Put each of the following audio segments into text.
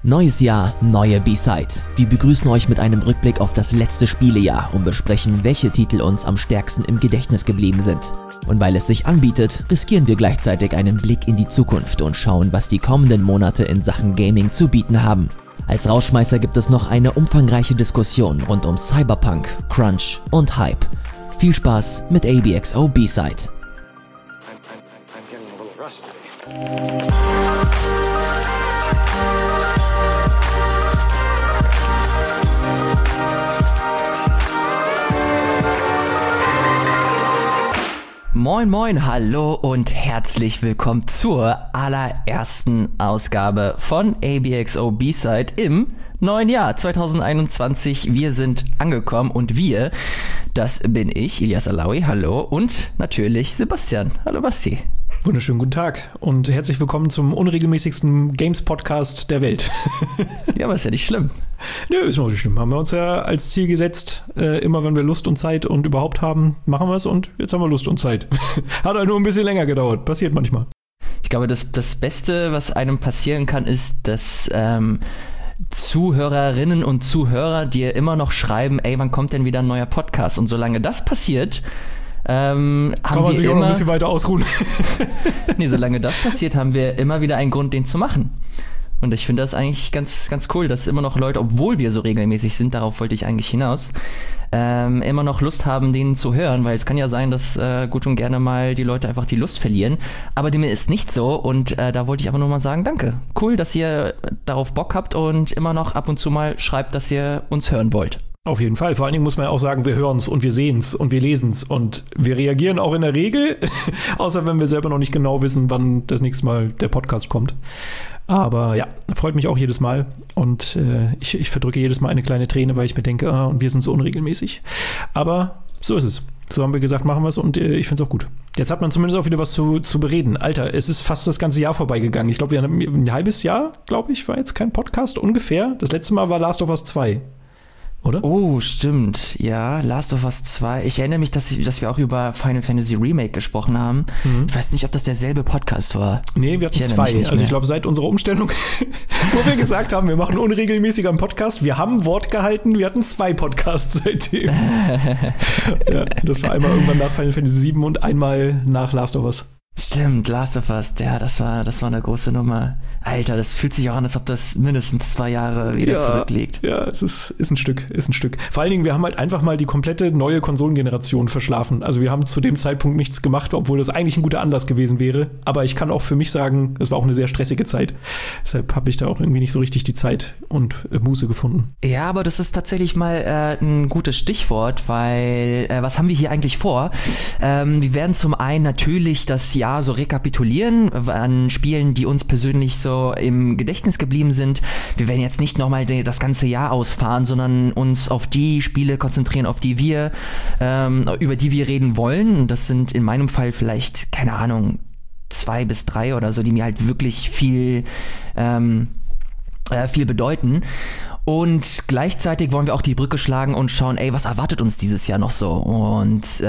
Neues Jahr, neue B-Side. Wir begrüßen euch mit einem Rückblick auf das letzte Spielejahr und besprechen, welche Titel uns am stärksten im Gedächtnis geblieben sind. Und weil es sich anbietet, riskieren wir gleichzeitig einen Blick in die Zukunft und schauen, was die kommenden Monate in Sachen Gaming zu bieten haben. Als Rausschmeißer gibt es noch eine umfangreiche Diskussion rund um Cyberpunk, Crunch und Hype. Viel Spaß mit ABXO B-Side. I'm getting a little rusty. Moin moin, hallo und herzlich willkommen zur allerersten Ausgabe von ABXO B-Side im neuen Jahr 2021. Wir sind angekommen und wir, das bin ich, Ilyas Alaoui, hallo, und natürlich Sebastian. Hallo Basti. Wunderschönen guten Tag und herzlich willkommen zum unregelmäßigsten Games-Podcast der Welt. Ja, aber ist ja nicht schlimm. Nö, ist noch nicht schlimm. Haben wir uns ja als Ziel gesetzt, immer wenn wir Lust und Zeit und überhaupt haben, machen wir es und jetzt haben wir Lust und Zeit. Hat halt nur ein bisschen länger gedauert, passiert manchmal. Ich glaube, das Beste, was einem passieren kann, ist, dass Zuhörerinnen und Zuhörer dir immer noch schreiben, ey, wann kommt denn wieder ein neuer Podcast? Und solange das passiert, kann man sich auch noch ein bisschen weiter ausruhen. Nee, solange das passiert, haben wir immer wieder einen Grund, den zu machen. Und ich finde das eigentlich ganz, ganz cool, dass immer noch Leute, obwohl wir so regelmäßig sind, darauf wollte ich eigentlich hinaus, immer noch Lust haben, den zu hören, weil es kann ja sein, dass gut und gerne mal die Leute einfach die Lust verlieren. Aber dem ist nicht so und da wollte ich einfach nur mal sagen, danke. Cool, dass ihr darauf Bock habt und immer noch ab und zu mal schreibt, dass ihr uns hören wollt. Auf jeden Fall. Vor allen Dingen muss man ja auch sagen, wir hören es und wir sehen es und wir lesen es und wir reagieren auch in der Regel, außer wenn wir selber noch nicht genau wissen, wann das nächste Mal der Podcast kommt. Aber ja, freut mich auch jedes Mal und ich verdrücke jedes Mal eine kleine Träne, weil ich mir denke, und wir sind so unregelmäßig. Aber so ist es. So haben wir gesagt, machen wir es und ich finde es auch gut. Jetzt hat man zumindest auch wieder was zu bereden. Alter, es ist fast das ganze Jahr vorbeigegangen. Ich glaube, wir haben ein halbes Jahr, glaube ich, war jetzt kein Podcast ungefähr. Das letzte Mal war Last of Us 2. Oder? Oh, stimmt. Ja, Last of Us 2. Ich erinnere mich, dass wir auch über Final Fantasy Remake gesprochen haben. Mhm. Ich weiß nicht, ob das derselbe Podcast war. Nee, wir hatten zwei. Also ich glaube, seit unserer Umstellung, wo wir gesagt haben, wir machen unregelmäßiger einen Podcast, wir haben Wort gehalten, wir hatten 2 Podcasts seitdem. Ja, das war einmal irgendwann nach Final Fantasy 7 und einmal nach Last of Us. Stimmt, Last of Us, ja, das war eine große Nummer. Alter, das fühlt sich auch an, als ob das mindestens 2 Jahre wieder zurückliegt. Ja, es ist ein Stück. Vor allen Dingen, wir haben halt einfach mal die komplette neue Konsolengeneration verschlafen. Also wir haben zu dem Zeitpunkt nichts gemacht, obwohl das eigentlich ein guter Anlass gewesen wäre. Aber ich kann auch für mich sagen, es war auch eine sehr stressige Zeit. Deshalb habe ich da auch irgendwie nicht so richtig die Zeit und Muße gefunden. Ja, aber das ist tatsächlich mal ein gutes Stichwort, weil was haben wir hier eigentlich vor? Wir werden zum einen natürlich das Jahr so rekapitulieren an Spielen, die uns persönlich so im Gedächtnis geblieben sind. Wir werden jetzt nicht nochmal das ganze Jahr ausfahren, sondern uns auf die Spiele konzentrieren, über die wir reden wollen. Das sind in meinem Fall vielleicht, keine Ahnung, 2 bis 3 oder so, die mir halt wirklich viel bedeuten. Und gleichzeitig wollen wir auch die Brücke schlagen und schauen, ey, was erwartet uns dieses Jahr noch so? Und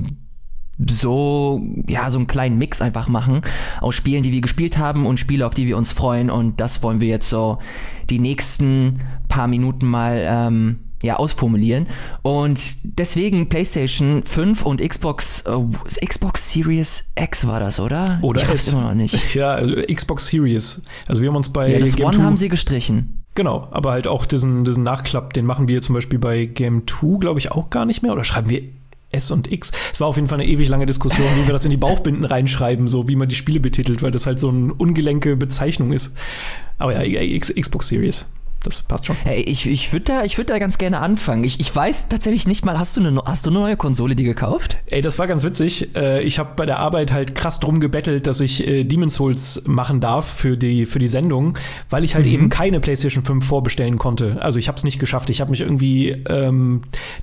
so einen kleinen Mix einfach machen aus Spielen, die wir gespielt haben und Spiele, auf die wir uns freuen, und das wollen wir jetzt so die nächsten paar Minuten mal ausformulieren. Und deswegen PlayStation 5 und Xbox Series X war das, oder? Oder ich weiß immer noch nicht. Ja, also Xbox Series. Also wir haben uns bei das Game One 2 haben sie gestrichen. Genau, aber halt auch diesen Nachklapp, den machen wir zum Beispiel bei Game 2, glaube ich, auch gar nicht mehr. Oder schreiben wir S und X. Es war auf jeden Fall eine ewig lange Diskussion, wie wir das in die Bauchbinden reinschreiben, so wie man die Spiele betitelt, weil das halt so eine ungelenke Bezeichnung ist. Aber ja, Xbox Series, das passt schon. Hey, ich würd da ganz gerne anfangen. Ich weiß tatsächlich nicht mal, hast du eine neue Konsole dir gekauft? Ey, das war ganz witzig. Ich habe bei der Arbeit halt krass drum gebettelt, dass ich Demon's Souls machen darf für die Sendung, weil ich halt eben keine PlayStation 5 vorbestellen konnte. Also ich habe es nicht geschafft. Ich habe mich irgendwie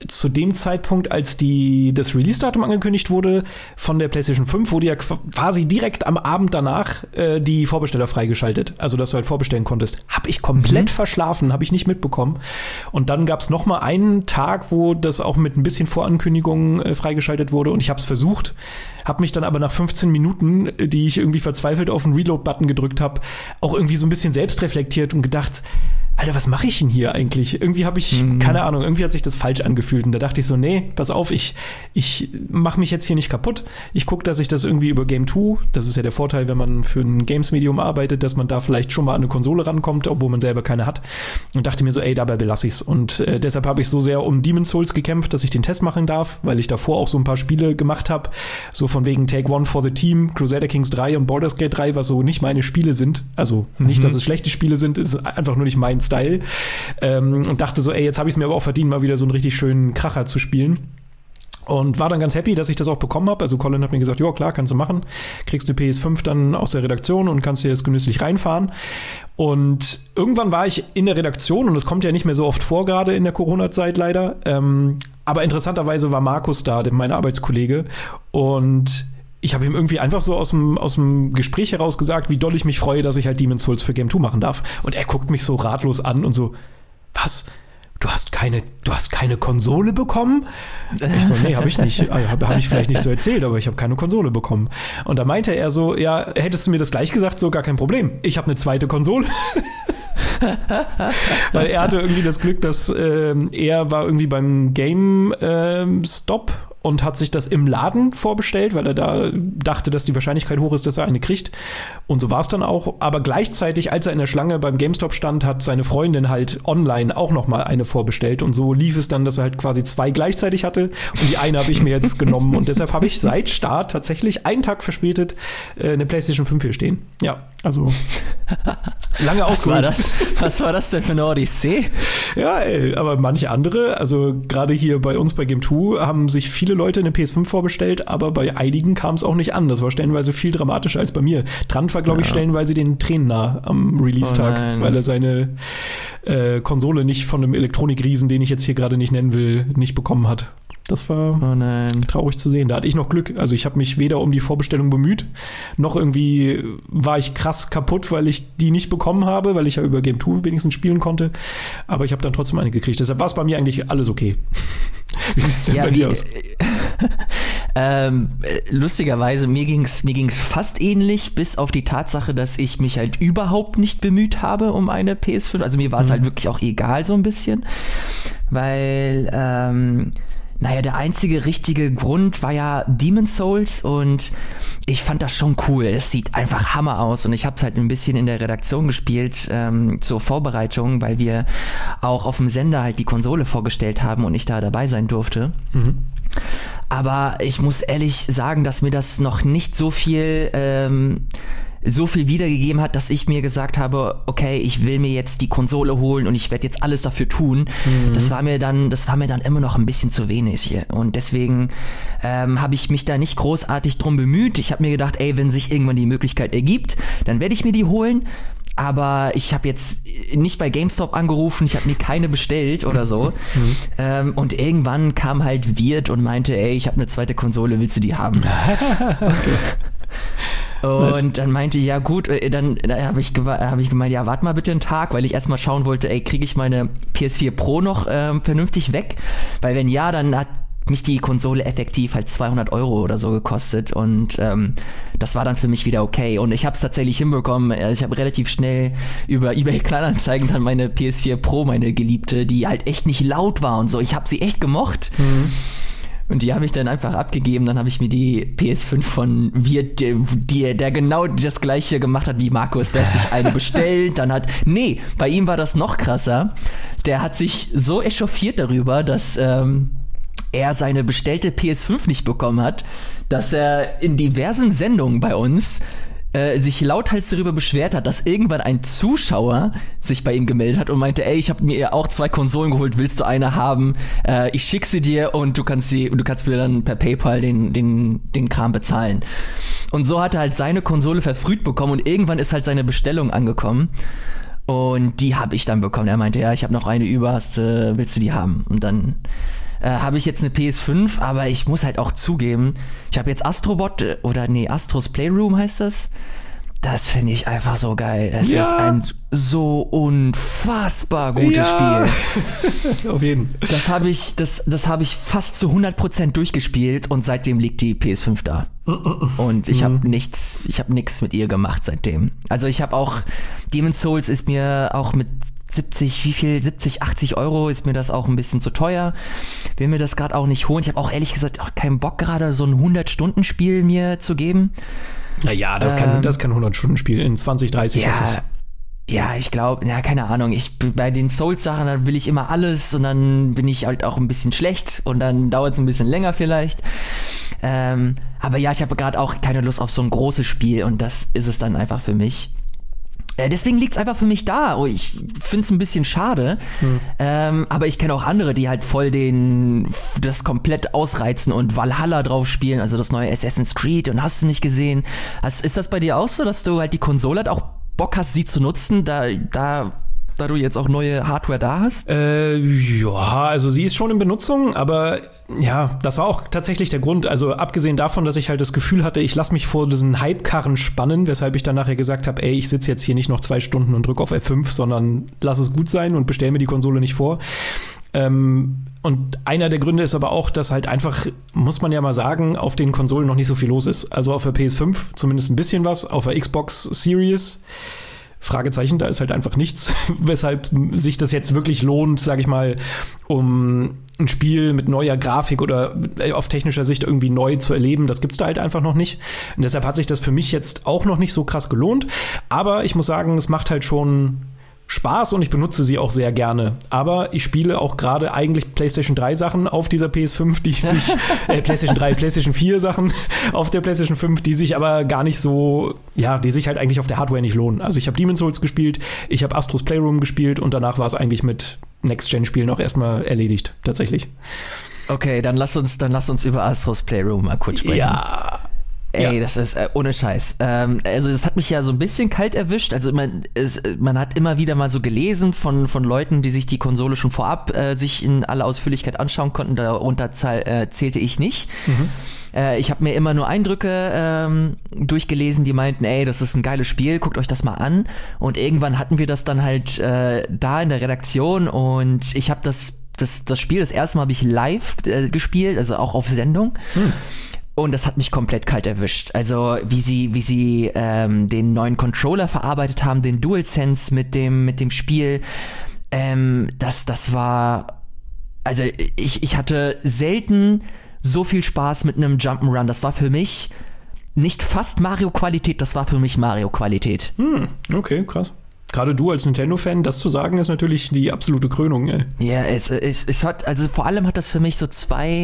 zu dem Zeitpunkt, als das Release-Datum angekündigt wurde von der PlayStation 5, wurde ja quasi direkt am Abend danach die Vorbesteller freigeschaltet. Also, dass du halt vorbestellen konntest. Habe ich komplett verschlafen, habe ich nicht mitbekommen. Und dann gab es noch mal einen Tag, wo das auch mit ein bisschen Vorankündigung freigeschaltet wurde. Und ich habe es versucht, habe mich dann aber nach 15 Minuten, die ich irgendwie verzweifelt auf den Reload-Button gedrückt habe, auch irgendwie so ein bisschen selbst reflektiert und gedacht, Alter, was mache ich denn hier eigentlich? Irgendwie habe ich, keine Ahnung, irgendwie hat sich das falsch angefühlt. Und da dachte ich so, nee, pass auf, ich mache mich jetzt hier nicht kaputt. Ich gucke, dass ich das irgendwie über Game 2, das ist ja der Vorteil, wenn man für ein Games-Medium arbeitet, dass man da vielleicht schon mal an eine Konsole rankommt, obwohl man selber keine hat. Und dachte mir so, ey, dabei belasse ich's. Und deshalb habe ich so sehr um Demon's Souls gekämpft, dass ich den Test machen darf, weil ich davor auch so ein paar Spiele gemacht habe. So von wegen Take One for the Team, Crusader Kings 3 und Baldur's Gate 3, was so nicht meine Spiele sind. Also nicht, dass es schlechte Spiele sind, ist einfach nur nicht mein Style. Und dachte so, ey, jetzt habe ich es mir aber auch verdient, mal wieder so einen richtig schönen Kracher zu spielen. Und war dann ganz happy, dass ich das auch bekommen habe. Also Colin hat mir gesagt, ja klar, kannst du machen. Kriegst eine PS5 dann aus der Redaktion und kannst dir das genüsslich reinfahren. Und irgendwann war ich in der Redaktion und das kommt ja nicht mehr so oft vor, gerade in der Corona-Zeit leider. Aber interessanterweise war Markus da, mein Arbeitskollege. Und ich habe ihm irgendwie einfach so aus dem Gespräch heraus gesagt, wie doll ich mich freue, dass ich halt Demon's Souls für Game 2 machen darf. Und er guckt mich so ratlos an und so, was? Du hast keine Konsole bekommen? Ich so, nee, habe ich nicht. Habe ich vielleicht nicht so erzählt, aber ich habe keine Konsole bekommen. Und da meinte er so, ja, hättest du mir das gleich gesagt? So, gar kein Problem. Ich habe eine zweite Konsole. Weil er hatte irgendwie das Glück, dass er war irgendwie beim GameStop und hat sich das im Laden vorbestellt, weil er da dachte, dass die Wahrscheinlichkeit hoch ist, dass er eine kriegt. Und so war es dann auch. Aber gleichzeitig, als er in der Schlange beim GameStop stand, hat seine Freundin halt online auch noch mal eine vorbestellt. Und so lief es dann, dass er halt quasi 2 gleichzeitig hatte. Und die eine habe ich mir jetzt genommen. Und deshalb habe ich seit Start tatsächlich einen Tag verspätet eine PlayStation 5 hier stehen. Ja, also lange ausgeholt. Was war das denn für eine Odyssee? Ja, ey, aber manche andere, also gerade hier bei uns bei Game 2 haben sich viele Leute eine PS5 vorbestellt, aber bei einigen kam es auch nicht an. Das war stellenweise viel dramatischer als bei mir. Trant war, glaube ich, stellenweise den Tränen nah am Release-Tag, weil er seine Konsole nicht von einem Elektronikriesen, den ich jetzt hier gerade nicht nennen will, nicht bekommen hat. Das war traurig zu sehen. Da hatte ich noch Glück. Also ich habe mich weder um die Vorbestellung bemüht, noch irgendwie war ich krass kaputt, weil ich die nicht bekommen habe, weil ich ja über Game 2 wenigstens spielen konnte. Aber ich habe dann trotzdem eine gekriegt. Deshalb war es bei mir eigentlich alles okay. Wie sieht's denn bei dir aus? Lustigerweise, mir ging's fast ähnlich, bis auf die Tatsache, dass ich mich halt überhaupt nicht bemüht habe um eine PS5. Also mir war es halt wirklich auch egal so ein bisschen, weil der einzige richtige Grund war ja Demon's Souls und ich fand das schon cool. Es sieht einfach Hammer aus und ich habe es halt ein bisschen in der Redaktion gespielt zur Vorbereitung, weil wir auch auf dem Sender halt die Konsole vorgestellt haben und ich da dabei sein durfte. Aber ich muss ehrlich sagen, dass mir das noch nicht so viel wiedergegeben hat, dass ich mir gesagt habe, okay, ich will mir jetzt die Konsole holen und ich werde jetzt alles dafür tun. Das war mir dann immer noch ein bisschen zu wenig hier. Und deswegen habe ich mich da nicht großartig drum bemüht. Ich habe mir gedacht, ey, wenn sich irgendwann die Möglichkeit ergibt, dann werde ich mir die holen. Aber ich habe jetzt nicht bei GameStop angerufen, ich habe mir keine bestellt oder so. Und irgendwann kam halt Wirt und meinte, ey, ich habe eine zweite Konsole, willst du die haben? Und dann meinte ich, ja gut, dann hab ich gemeint, ja, warte mal bitte einen Tag, weil ich erstmal schauen wollte, ey, kriege ich meine PS4 Pro noch vernünftig weg? Weil wenn ja, dann hat mich die Konsole effektiv halt 200 € oder so gekostet und das war dann für mich wieder okay. Und ich habe es tatsächlich hinbekommen. Ich habe relativ schnell über eBay Kleinanzeigen dann meine PS4 Pro, meine Geliebte, die halt echt nicht laut war und so. Ich habe sie echt gemocht. Und die habe ich dann einfach abgegeben. Dann habe ich mir die PS5 von Wirt, der genau das gleiche gemacht hat wie Markus. Der hat sich eine bestellt. Bei ihm war das noch krasser. Der hat sich so echauffiert darüber, dass er seine bestellte PS5 nicht bekommen hat, dass er in diversen Sendungen bei uns sich lauthals darüber beschwert hat, dass irgendwann ein Zuschauer sich bei ihm gemeldet hat und meinte, ey, ich habe mir auch 2 Konsolen geholt, willst du eine haben? Ich schick sie dir und du kannst mir dann per PayPal den Kram bezahlen. Und so hat er halt seine Konsole verfrüht bekommen und irgendwann ist halt seine Bestellung angekommen. Und die habe ich dann bekommen. Er meinte, ja, ich habe noch eine über, willst du die haben? Und dann habe ich jetzt eine PS5, aber ich muss halt auch zugeben, ich habe jetzt Astrobot, Astros Playroom heißt das. Das finde ich einfach so geil. Es ist ein so unfassbar gutes Spiel. Auf jeden. Das habe ich fast zu 100% durchgespielt und seitdem liegt die PS5 da. Und ich habe nichts mit ihr gemacht seitdem. Also ich habe auch, Demon's Souls ist mir auch mit 70, 80 Euro ist mir das auch ein bisschen zu teuer. Will mir das gerade auch nicht holen. Ich habe auch ehrlich gesagt auch keinen Bock gerade so ein 100-Stunden-Spiel mir zu geben. Naja, das kann 100-Stunden-Spiel in 2030 ist es. Ja, ich glaube, keine Ahnung. Bei den Souls-Sachen, dann will ich immer alles und dann bin ich halt auch ein bisschen schlecht und dann dauert es ein bisschen länger vielleicht. Aber ja, ich habe gerade auch keine Lust auf so ein großes Spiel und das ist es dann einfach für mich. Deswegen liegt es einfach für mich da. Oh, ich finde es ein bisschen schade. Aber ich kenne auch andere, die halt voll das komplett ausreizen und Valhalla drauf spielen, also das neue Assassin's Creed und hast du nicht gesehen. Also ist das bei dir auch so, dass du halt die Konsole halt auch Bock hast, sie zu nutzen, da du jetzt auch neue Hardware da hast? Ja, also sie ist schon in Benutzung, aber ja, das war auch tatsächlich der Grund. Also abgesehen davon, dass ich halt das Gefühl hatte, ich lasse mich vor diesen Hype-Karren spannen, weshalb ich dann nachher gesagt habe, ey, ich sitze jetzt hier nicht noch 2 Stunden und drücke auf F5, sondern lass es gut sein und bestell mir die Konsole nicht vor. Und einer der Gründe ist aber auch, dass halt einfach, muss man ja mal sagen, auf den Konsolen noch nicht so viel los ist. Also auf der PS5 zumindest ein bisschen was, auf der Xbox Series Fragezeichen, da ist halt einfach nichts, weshalb sich das jetzt wirklich lohnt, sag ich mal, um ein Spiel mit neuer Grafik oder auf technischer Sicht irgendwie neu zu erleben. Das gibt's da halt einfach noch nicht. Und deshalb hat sich das für mich jetzt auch noch nicht so krass gelohnt. Aber ich muss sagen, es macht halt schon Spaß und ich benutze sie auch sehr gerne. Aber ich spiele auch gerade eigentlich PlayStation 3 Sachen auf dieser PS5, die sich, PlayStation 3, PlayStation 4 Sachen auf der PlayStation 5, die sich aber gar nicht so, ja, die sich halt eigentlich auf der Hardware nicht lohnen. Also ich habe Demon's Souls gespielt, ich habe Astros Playroom gespielt und danach war es eigentlich mit Next-Gen-Spielen auch erstmal erledigt, tatsächlich. Okay, dann lass uns über Astros Playroom mal kurz sprechen. Ja. Ey, das ist ohne Scheiß. Also das hat mich ja so ein bisschen kalt erwischt. Also man hat immer wieder mal so gelesen von Leuten, die sich die Konsole schon vorab sich in aller Ausführlichkeit anschauen konnten. Darunter zählte ich nicht. Ich habe mir immer nur Eindrücke durchgelesen, die meinten, ey, das ist ein geiles Spiel, guckt euch das mal an. Und irgendwann hatten wir das dann halt da in der Redaktion und ich habe das Spiel, das erste Mal habe ich live gespielt, also auch auf Sendung. Und das hat mich komplett kalt erwischt. Also wie sie den neuen Controller verarbeitet haben, den DualSense mit dem Spiel, das war, also ich hatte selten so viel Spaß mit einem Jump'n'Run. Das war für mich nicht fast Mario-Qualität, das war für mich Mario-Qualität. Okay, krass. Gerade du als Nintendo-Fan, das zu sagen, ist natürlich die absolute Krönung, ey. Ja, es hat, also vor allem hat das für mich so zwei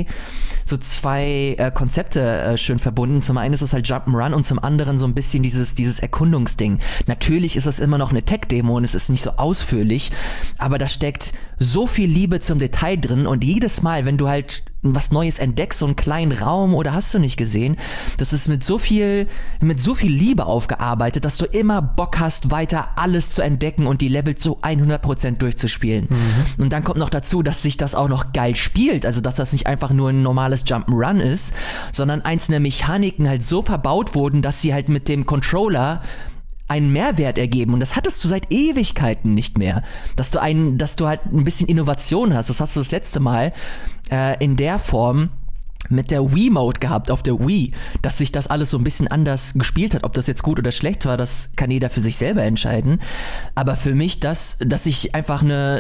Konzepte schön verbunden. Zum einen ist es halt Jump'n'Run und zum anderen so ein bisschen dieses Erkundungsding. Natürlich ist das immer noch eine Tech-Demo und es ist nicht so ausführlich, aber da steckt so viel Liebe zum Detail drin und jedes Mal, wenn du halt was Neues entdeckst, so einen kleinen Raum oder hast du nicht gesehen, das ist mit so viel Liebe aufgearbeitet, dass du immer Bock hast, weiter alles zu entdecken und die Level zu 100% durchzuspielen. Und dann kommt noch dazu, dass sich das auch noch geil spielt, also dass das nicht einfach nur ein normales Jump'n'Run ist, sondern einzelne Mechaniken halt so verbaut wurden, dass sie halt mit dem Controller einen Mehrwert ergeben und das hattest du seit Ewigkeiten nicht mehr, dass du halt ein bisschen Innovation hast. Das hast du das letzte Mal in der Form mit der Wiimote gehabt auf der Wii, dass sich das alles so ein bisschen anders gespielt hat. Ob das jetzt gut oder schlecht war, das kann jeder für sich selber entscheiden. Aber für mich, dass ich einfach keine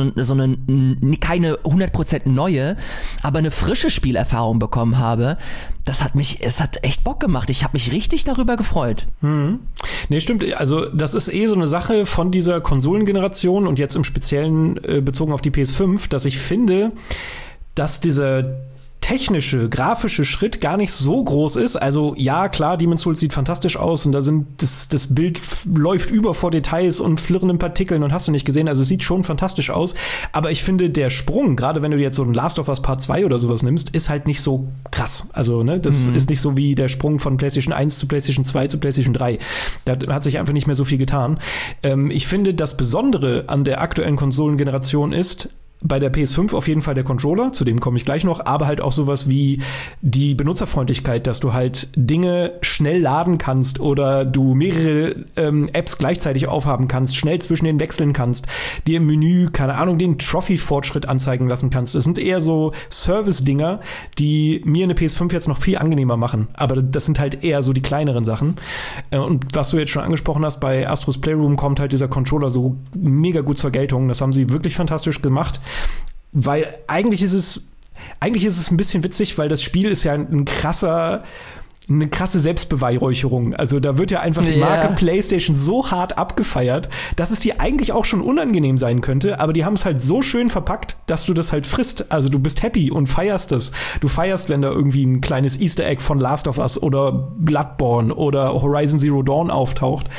100% neue, aber eine frische Spielerfahrung bekommen habe, es hat echt Bock gemacht. Ich habe mich richtig darüber gefreut. Nee, stimmt. Also das ist so eine Sache von dieser Konsolengeneration und jetzt im Speziellen bezogen auf die PS5, dass ich finde, dass dieser technische, grafische Schritt gar nicht so groß ist. Also ja, klar, Demon's Souls sieht fantastisch aus und das Bild läuft über vor Details und flirrenden Partikeln und hast du nicht gesehen. Also es sieht schon fantastisch aus. Aber ich finde, der Sprung, gerade wenn du jetzt so ein Last of Us Part 2 oder sowas nimmst, ist halt nicht so krass. Also ne, das ist nicht so wie der Sprung von PlayStation 1 zu PlayStation 2 zu PlayStation 3. Da hat sich einfach nicht mehr so viel getan. Ich finde, das Besondere an der aktuellen Konsolengeneration ist, bei der PS5 auf jeden Fall der Controller, zu dem komme ich gleich noch, aber halt auch sowas wie die Benutzerfreundlichkeit, dass du halt Dinge schnell laden kannst oder du mehrere Apps gleichzeitig aufhaben kannst, schnell zwischen denen wechseln kannst, dir im Menü, keine Ahnung, den Trophy-Fortschritt anzeigen lassen kannst. Das sind eher so Service-Dinger, die mir eine PS5 jetzt noch viel angenehmer machen. Aber das sind halt eher so die kleineren Sachen. Und was du jetzt schon angesprochen hast, bei Astro's Playroom kommt halt dieser Controller so mega gut zur Geltung. Das haben sie wirklich fantastisch gemacht. Weil eigentlich ist es ein bisschen witzig, weil das Spiel ist ja eine krasse Selbstbeweihräucherung. Also da wird ja einfach die Marke PlayStation so hart abgefeiert, dass es dir eigentlich auch schon unangenehm sein könnte, aber die haben es halt so schön verpackt, dass du das halt frisst. Also du bist happy und feierst es. Du feierst, wenn da irgendwie ein kleines Easter Egg von Last of Us oder Bloodborne oder Horizon Zero Dawn auftaucht.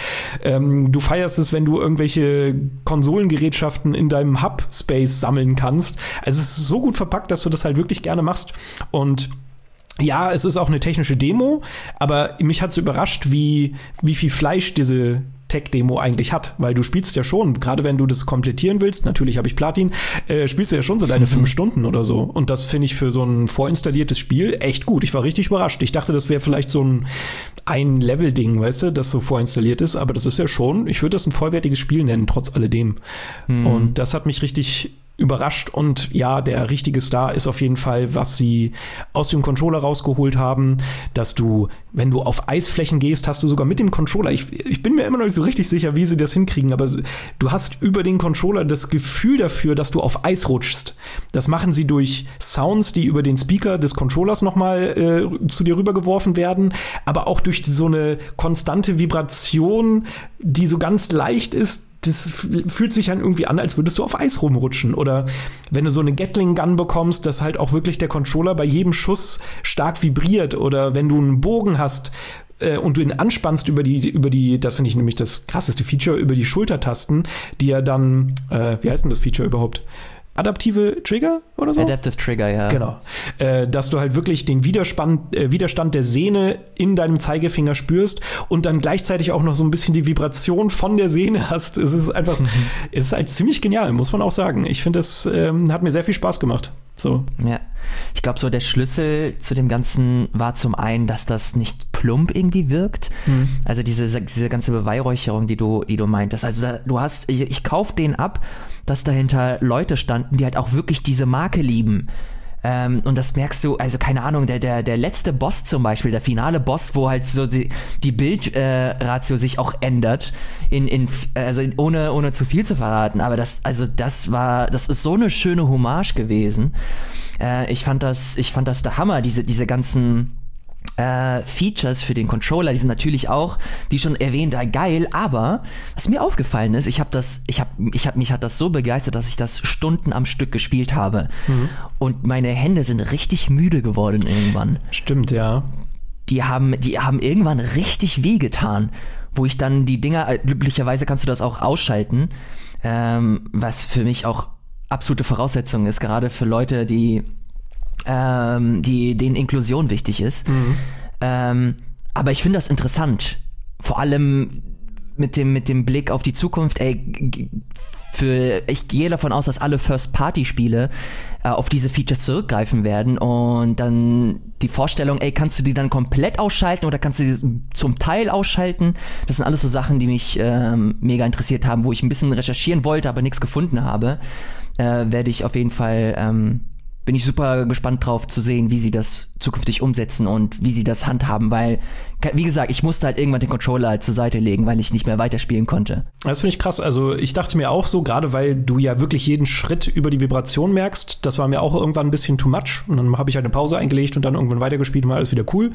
Du feierst es, wenn du irgendwelche Konsolengerätschaften in deinem Hub-Space sammeln kannst. Also es ist so gut verpackt, dass du das halt wirklich gerne machst. Und ja, es ist auch eine technische Demo, aber mich hat es überrascht, wie viel Fleisch diese Tech-Demo eigentlich hat, weil du spielst ja schon, gerade wenn du das komplettieren willst, natürlich habe ich Platin, spielst du ja schon so deine 5 Stunden oder so, und das finde ich für so ein vorinstalliertes Spiel echt gut. Ich war richtig überrascht. Ich dachte, das wäre vielleicht so ein Level-Ding, weißt du, das so vorinstalliert ist, aber das ist ja schon, ich würde das ein vollwertiges Spiel nennen, trotz alledem. Und das hat mich richtig überrascht, und ja, der richtige Star ist auf jeden Fall, was sie aus dem Controller rausgeholt haben, dass du, wenn du auf Eisflächen gehst, hast du sogar mit dem Controller, ich bin mir immer noch nicht so richtig sicher, wie sie das hinkriegen, aber du hast über den Controller das Gefühl dafür, dass du auf Eis rutschst. Das machen sie durch Sounds, die über den Speaker des Controllers nochmal zu dir rübergeworfen werden, aber auch durch so eine konstante Vibration, die so ganz leicht ist. Das fühlt sich dann irgendwie an, als würdest du auf Eis rumrutschen. Oder wenn du so eine Gatling-Gun bekommst, dass halt auch wirklich der Controller bei jedem Schuss stark vibriert. Oder wenn du einen Bogen hast und du ihn anspannst über die, das finde ich nämlich das krasseste Feature, über die Schultertasten, die ja dann, wie heißt denn das Feature überhaupt? Adaptive Trigger oder so? Adaptive Trigger, ja. Genau. Dass du halt wirklich den Widerstand der Sehne in deinem Zeigefinger spürst und dann gleichzeitig auch noch so ein bisschen die Vibration von der Sehne hast. Es ist einfach, es ist halt ziemlich genial, muss man auch sagen. Ich finde, das hat mir sehr viel Spaß gemacht. So. Ja, ich glaube, so der Schlüssel zu dem Ganzen war zum einen, dass das nicht plump irgendwie wirkt. Also diese ganze Beweihräucherung, die du meintest. Also ich kauf den ab, dass dahinter Leute standen, die halt auch wirklich diese Marke lieben. Und das merkst du, also keine Ahnung, der letzte Boss zum Beispiel, der finale Boss, wo halt so die Bildratio sich auch ändert, also ohne zu viel zu verraten, aber das ist so eine schöne Hommage gewesen. Ich fand das der Hammer, diese ganzen Features für den Controller, die sind natürlich auch, wie schon erwähnt, geil, aber was mir aufgefallen ist, mich hat das so begeistert, dass ich das Stunden am Stück gespielt habe. Und meine Hände sind richtig müde geworden irgendwann. Stimmt, ja. Die haben irgendwann richtig wehgetan, wo ich dann die Dinger, glücklicherweise kannst du das auch ausschalten, was für mich auch absolute Voraussetzung ist, gerade für Leute, denen Inklusion wichtig ist. Aber ich finde das interessant. Vor allem mit dem Blick auf die Zukunft. Ich gehe davon aus, dass alle First-Party-Spiele auf diese Features zurückgreifen werden, und dann die Vorstellung, kannst du die dann komplett ausschalten oder kannst du die zum Teil ausschalten? Das sind alles so Sachen, die mich mega interessiert haben, wo ich ein bisschen recherchieren wollte, aber nichts gefunden habe. Werde ich auf jeden Fall bin ich super gespannt drauf zu sehen, wie sie das zukünftig umsetzen und wie sie das handhaben, weil, wie gesagt, ich musste halt irgendwann den Controller halt zur Seite legen, weil ich nicht mehr weiterspielen konnte. Das finde ich krass. Also ich dachte mir auch so, gerade weil du ja wirklich jeden Schritt über die Vibration merkst, das war mir auch irgendwann ein bisschen too much, und dann habe ich halt eine Pause eingelegt und dann irgendwann weitergespielt und war alles wieder cool.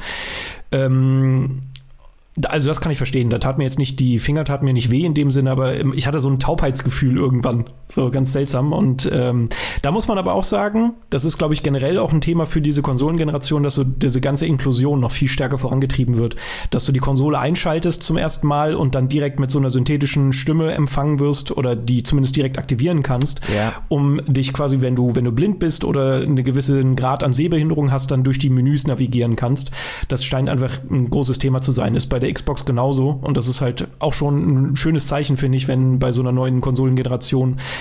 Also das kann ich verstehen. Die Finger taten mir nicht weh in dem Sinne, aber ich hatte so ein Taubheitsgefühl irgendwann. So ganz seltsam. Und da muss man aber auch sagen, das ist, glaube ich, generell auch ein Thema für diese Konsolengeneration, dass so diese ganze Inklusion noch viel stärker vorangetrieben wird. Dass du die Konsole einschaltest zum ersten Mal und dann direkt mit so einer synthetischen Stimme empfangen wirst oder die zumindest direkt aktivieren kannst, um dich quasi, wenn du blind bist oder einen gewissen Grad an Sehbehinderung hast, dann durch die Menüs navigieren kannst. Das scheint einfach ein großes Thema zu sein. Ist bei der Xbox genauso, und das ist halt auch schon ein schönes Zeichen, finde ich, wenn bei so einer neuen Konsolengeneration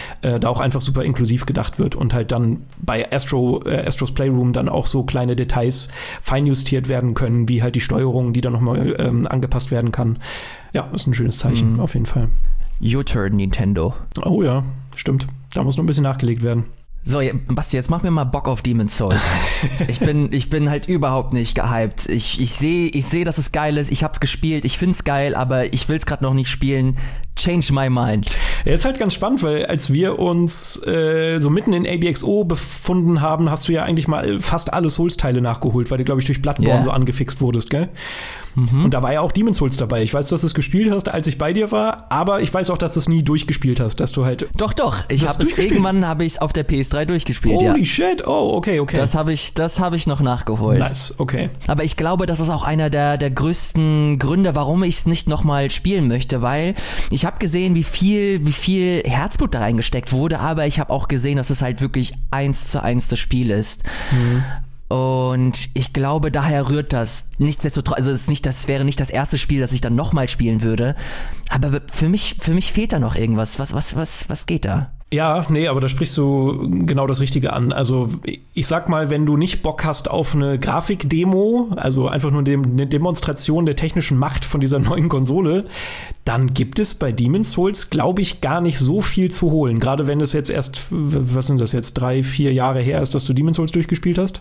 da auch einfach super inklusiv gedacht wird und halt dann bei Astros Playroom dann auch so kleine Details feinjustiert werden können, wie halt die Steuerung, die dann nochmal angepasst werden kann. Ja, ist ein schönes Zeichen, auf jeden Fall. Your turn, Nintendo. Oh ja, stimmt. Da muss noch ein bisschen nachgelegt werden. So, Basti, jetzt mach mir mal Bock auf Demon's Souls. Ich bin halt überhaupt nicht gehypt. Ich sehe, dass es geil ist. Ich hab's gespielt. Ich find's geil, aber ich will's gerade noch nicht spielen. Change my mind. Ja, ist halt ganz spannend, weil als wir uns so mitten in ABXO befunden haben, hast du ja eigentlich mal fast alle Souls-Teile nachgeholt, weil du, glaube ich, durch Bloodborne so angefixt wurdest, gell? Mhm. Und da war ja auch Demon's Souls dabei. Ich weiß, dass du es gespielt hast, als ich bei dir war, aber ich weiß auch, dass du es nie durchgespielt hast, dass du halt... Doch. Irgendwann habe ich es auf der PS3 durchgespielt, Holy shit, oh, okay. Das habe ich noch nachgeholt. Nice, okay. Aber ich glaube, das ist auch einer der größten Gründe, warum ich es nicht nochmal spielen möchte, weil ich habe gesehen, wie viel Herzblut da reingesteckt wurde, aber ich habe auch gesehen, dass es halt wirklich 1:1 das Spiel ist. Mhm. Und ich glaube, daher rührt das. Nichtsdestotrotz, also das wäre nicht das erste Spiel, das ich dann nochmal spielen würde. Aber für mich fehlt da noch irgendwas. Was geht da? Ja, nee, aber da sprichst du genau das Richtige an. Also ich sag mal, wenn du nicht Bock hast auf eine Grafikdemo, also einfach nur eine Demonstration der technischen Macht von dieser neuen Konsole, dann gibt es bei Demon's Souls, glaube ich, gar nicht so viel zu holen. Gerade wenn es jetzt erst, was sind das jetzt, 3-4 Jahre her ist, dass du Demon's Souls durchgespielt hast.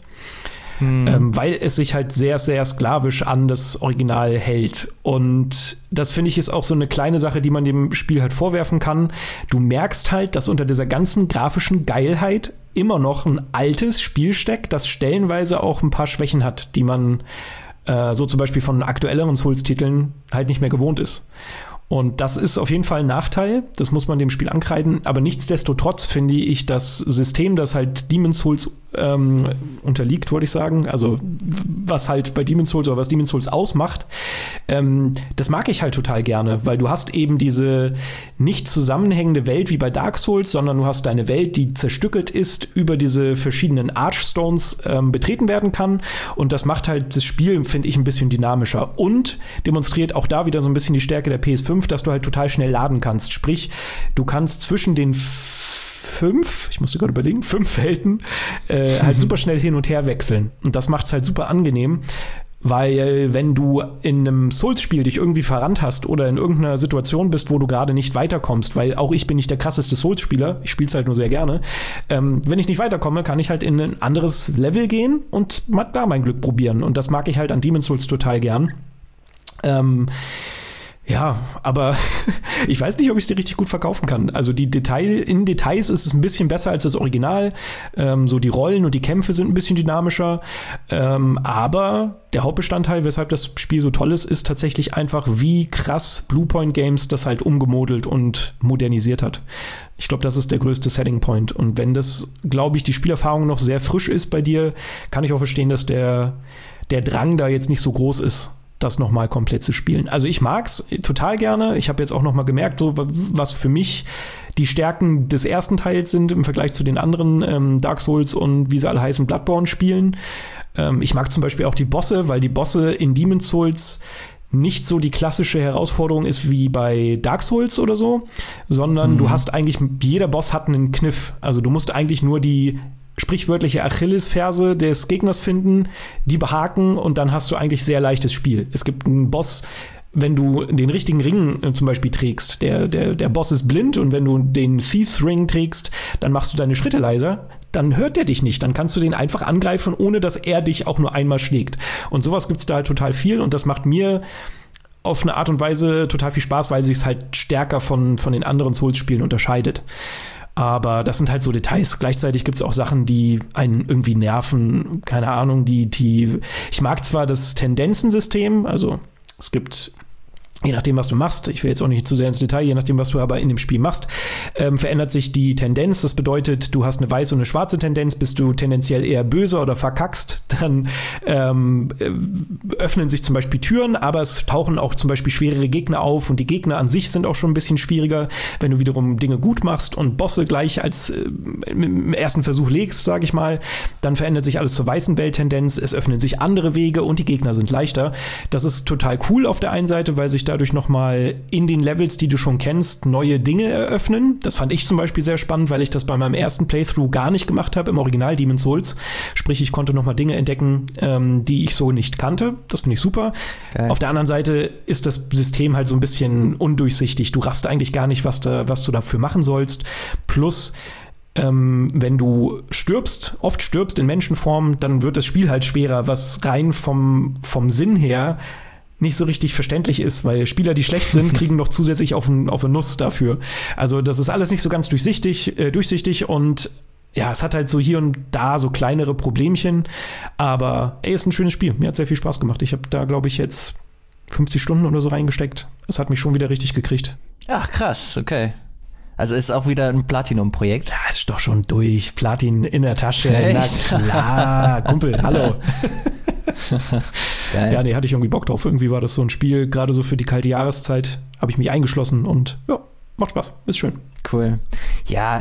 Weil es sich halt sehr, sehr sklavisch an das Original hält. Und das, finde ich, ist auch so eine kleine Sache, die man dem Spiel halt vorwerfen kann. Du merkst halt, dass unter dieser ganzen grafischen Geilheit immer noch ein altes Spiel steckt, das stellenweise auch ein paar Schwächen hat, die man so zum Beispiel von aktuelleren Souls-Titeln halt nicht mehr gewohnt ist. Und das ist auf jeden Fall ein Nachteil, das muss man dem Spiel ankreiden, aber nichtsdestotrotz finde ich das System, das halt Demon's Souls unterliegt, wollte ich sagen, also was halt bei Demon's Souls oder was Demon's Souls ausmacht, das mag ich halt total gerne, weil du hast eben diese nicht zusammenhängende Welt wie bei Dark Souls, sondern du hast deine Welt, die zerstückelt ist, über diese verschiedenen Archstones betreten werden kann und das macht halt das Spiel, finde ich, ein bisschen dynamischer und demonstriert auch da wieder so ein bisschen die Stärke der PS5, dass du halt total schnell laden kannst, sprich, du kannst zwischen den 5 Welten halt super schnell hin und her wechseln. Und das macht es halt super angenehm, weil wenn du in einem Souls-Spiel dich irgendwie verrannt hast oder in irgendeiner Situation bist, wo du gerade nicht weiterkommst, weil auch ich bin nicht der krasseste Souls-Spieler, ich spiele es halt nur sehr gerne, wenn ich nicht weiterkomme, kann ich halt in ein anderes Level gehen und da mein Glück probieren. Und das mag ich halt an Demon's Souls total gern. Ja, aber ich weiß nicht, ob ich es dir richtig gut verkaufen kann. Also in Details ist es ein bisschen besser als das Original. So die Rollen und die Kämpfe sind ein bisschen dynamischer. Aber der Hauptbestandteil, weshalb das Spiel so toll ist tatsächlich einfach, wie krass Bluepoint Games das halt umgemodelt und modernisiert hat. Ich glaube, das ist der größte Setting Point. Und wenn das, glaube ich, die Spielerfahrung noch sehr frisch ist bei dir, kann ich auch verstehen, dass der Drang da jetzt nicht so groß ist, das nochmal komplett zu spielen. Also ich mag's total gerne. Ich habe jetzt auch nochmal gemerkt, so was für mich die Stärken des ersten Teils sind im Vergleich zu den anderen Dark Souls und wie sie alle heißen, Bloodborne-Spielen. Ich mag zum Beispiel auch die Bosse, weil die Bosse in Demon's Souls nicht so die klassische Herausforderung ist wie bei Dark Souls oder so, sondern du hast eigentlich, jeder Boss hat einen Kniff. Also du musst eigentlich nur die sprichwörtliche Achillesferse des Gegners finden, die behaken und dann hast du eigentlich sehr leichtes Spiel. Es gibt einen Boss, wenn du den richtigen Ring zum Beispiel trägst, der Boss ist blind und wenn du den Thieves Ring trägst, dann machst du deine Schritte leiser, dann hört der dich nicht, dann kannst du den einfach angreifen, ohne dass er dich auch nur einmal schlägt. Und sowas gibt's da halt total viel und das macht mir auf eine Art und Weise total viel Spaß, weil sich es halt stärker von den anderen Souls-Spielen unterscheidet. Aber das sind halt so Details. Gleichzeitig gibt es auch Sachen, die einen irgendwie nerven. Keine Ahnung, ich mag zwar das Tendenzensystem, also es gibt, je nachdem, was du machst, ich will jetzt auch nicht zu sehr ins Detail, je nachdem, was du aber in dem Spiel machst, verändert sich die Tendenz. Das bedeutet, du hast eine weiße und eine schwarze Tendenz, bist du tendenziell eher böse oder verkackst, dann öffnen sich zum Beispiel Türen, aber es tauchen auch zum Beispiel schwerere Gegner auf und die Gegner an sich sind auch schon ein bisschen schwieriger, wenn du wiederum Dinge gut machst und Bosse gleich als im ersten Versuch legst, sage ich mal, dann verändert sich alles zur weißen Welt-Tendenz, es öffnen sich andere Wege und die Gegner sind leichter. Das ist total cool auf der einen Seite, weil sich dadurch nochmal in den Levels, die du schon kennst, neue Dinge eröffnen. Das fand ich zum Beispiel sehr spannend, weil ich das bei meinem ersten Playthrough gar nicht gemacht habe, im Original Demon's Souls. Sprich, ich konnte nochmal Dinge entdecken, die ich so nicht kannte. Das finde ich super. Geil. Auf der anderen Seite ist das System halt so ein bisschen undurchsichtig. Du raffst eigentlich gar nicht, was du dafür machen sollst. Plus, wenn du oft stirbst in Menschenform, dann wird das Spiel halt schwerer, was rein vom Sinn her nicht so richtig verständlich ist, weil Spieler, die schlecht sind, kriegen noch zusätzlich auf eine Nuss dafür. Also das ist alles nicht so ganz durchsichtig und ja, es hat halt so hier und da so kleinere Problemchen, aber ist ein schönes Spiel. Mir hat sehr viel Spaß gemacht. Ich habe da, glaube ich, jetzt 50 Stunden oder so reingesteckt. Es hat mich schon wieder richtig gekriegt. Ach, krass, okay. Also ist auch wieder ein Platinum-Projekt. Ja, ist doch schon durch. Platin in der Tasche. Echt? Na klar, Kumpel, hallo. Geil. Ja, nee, hatte ich irgendwie Bock drauf. Irgendwie war das so ein Spiel, gerade so für die kalte Jahreszeit, habe ich mich eingeschlossen und ja, macht Spaß. Ist schön. Cool. Ja,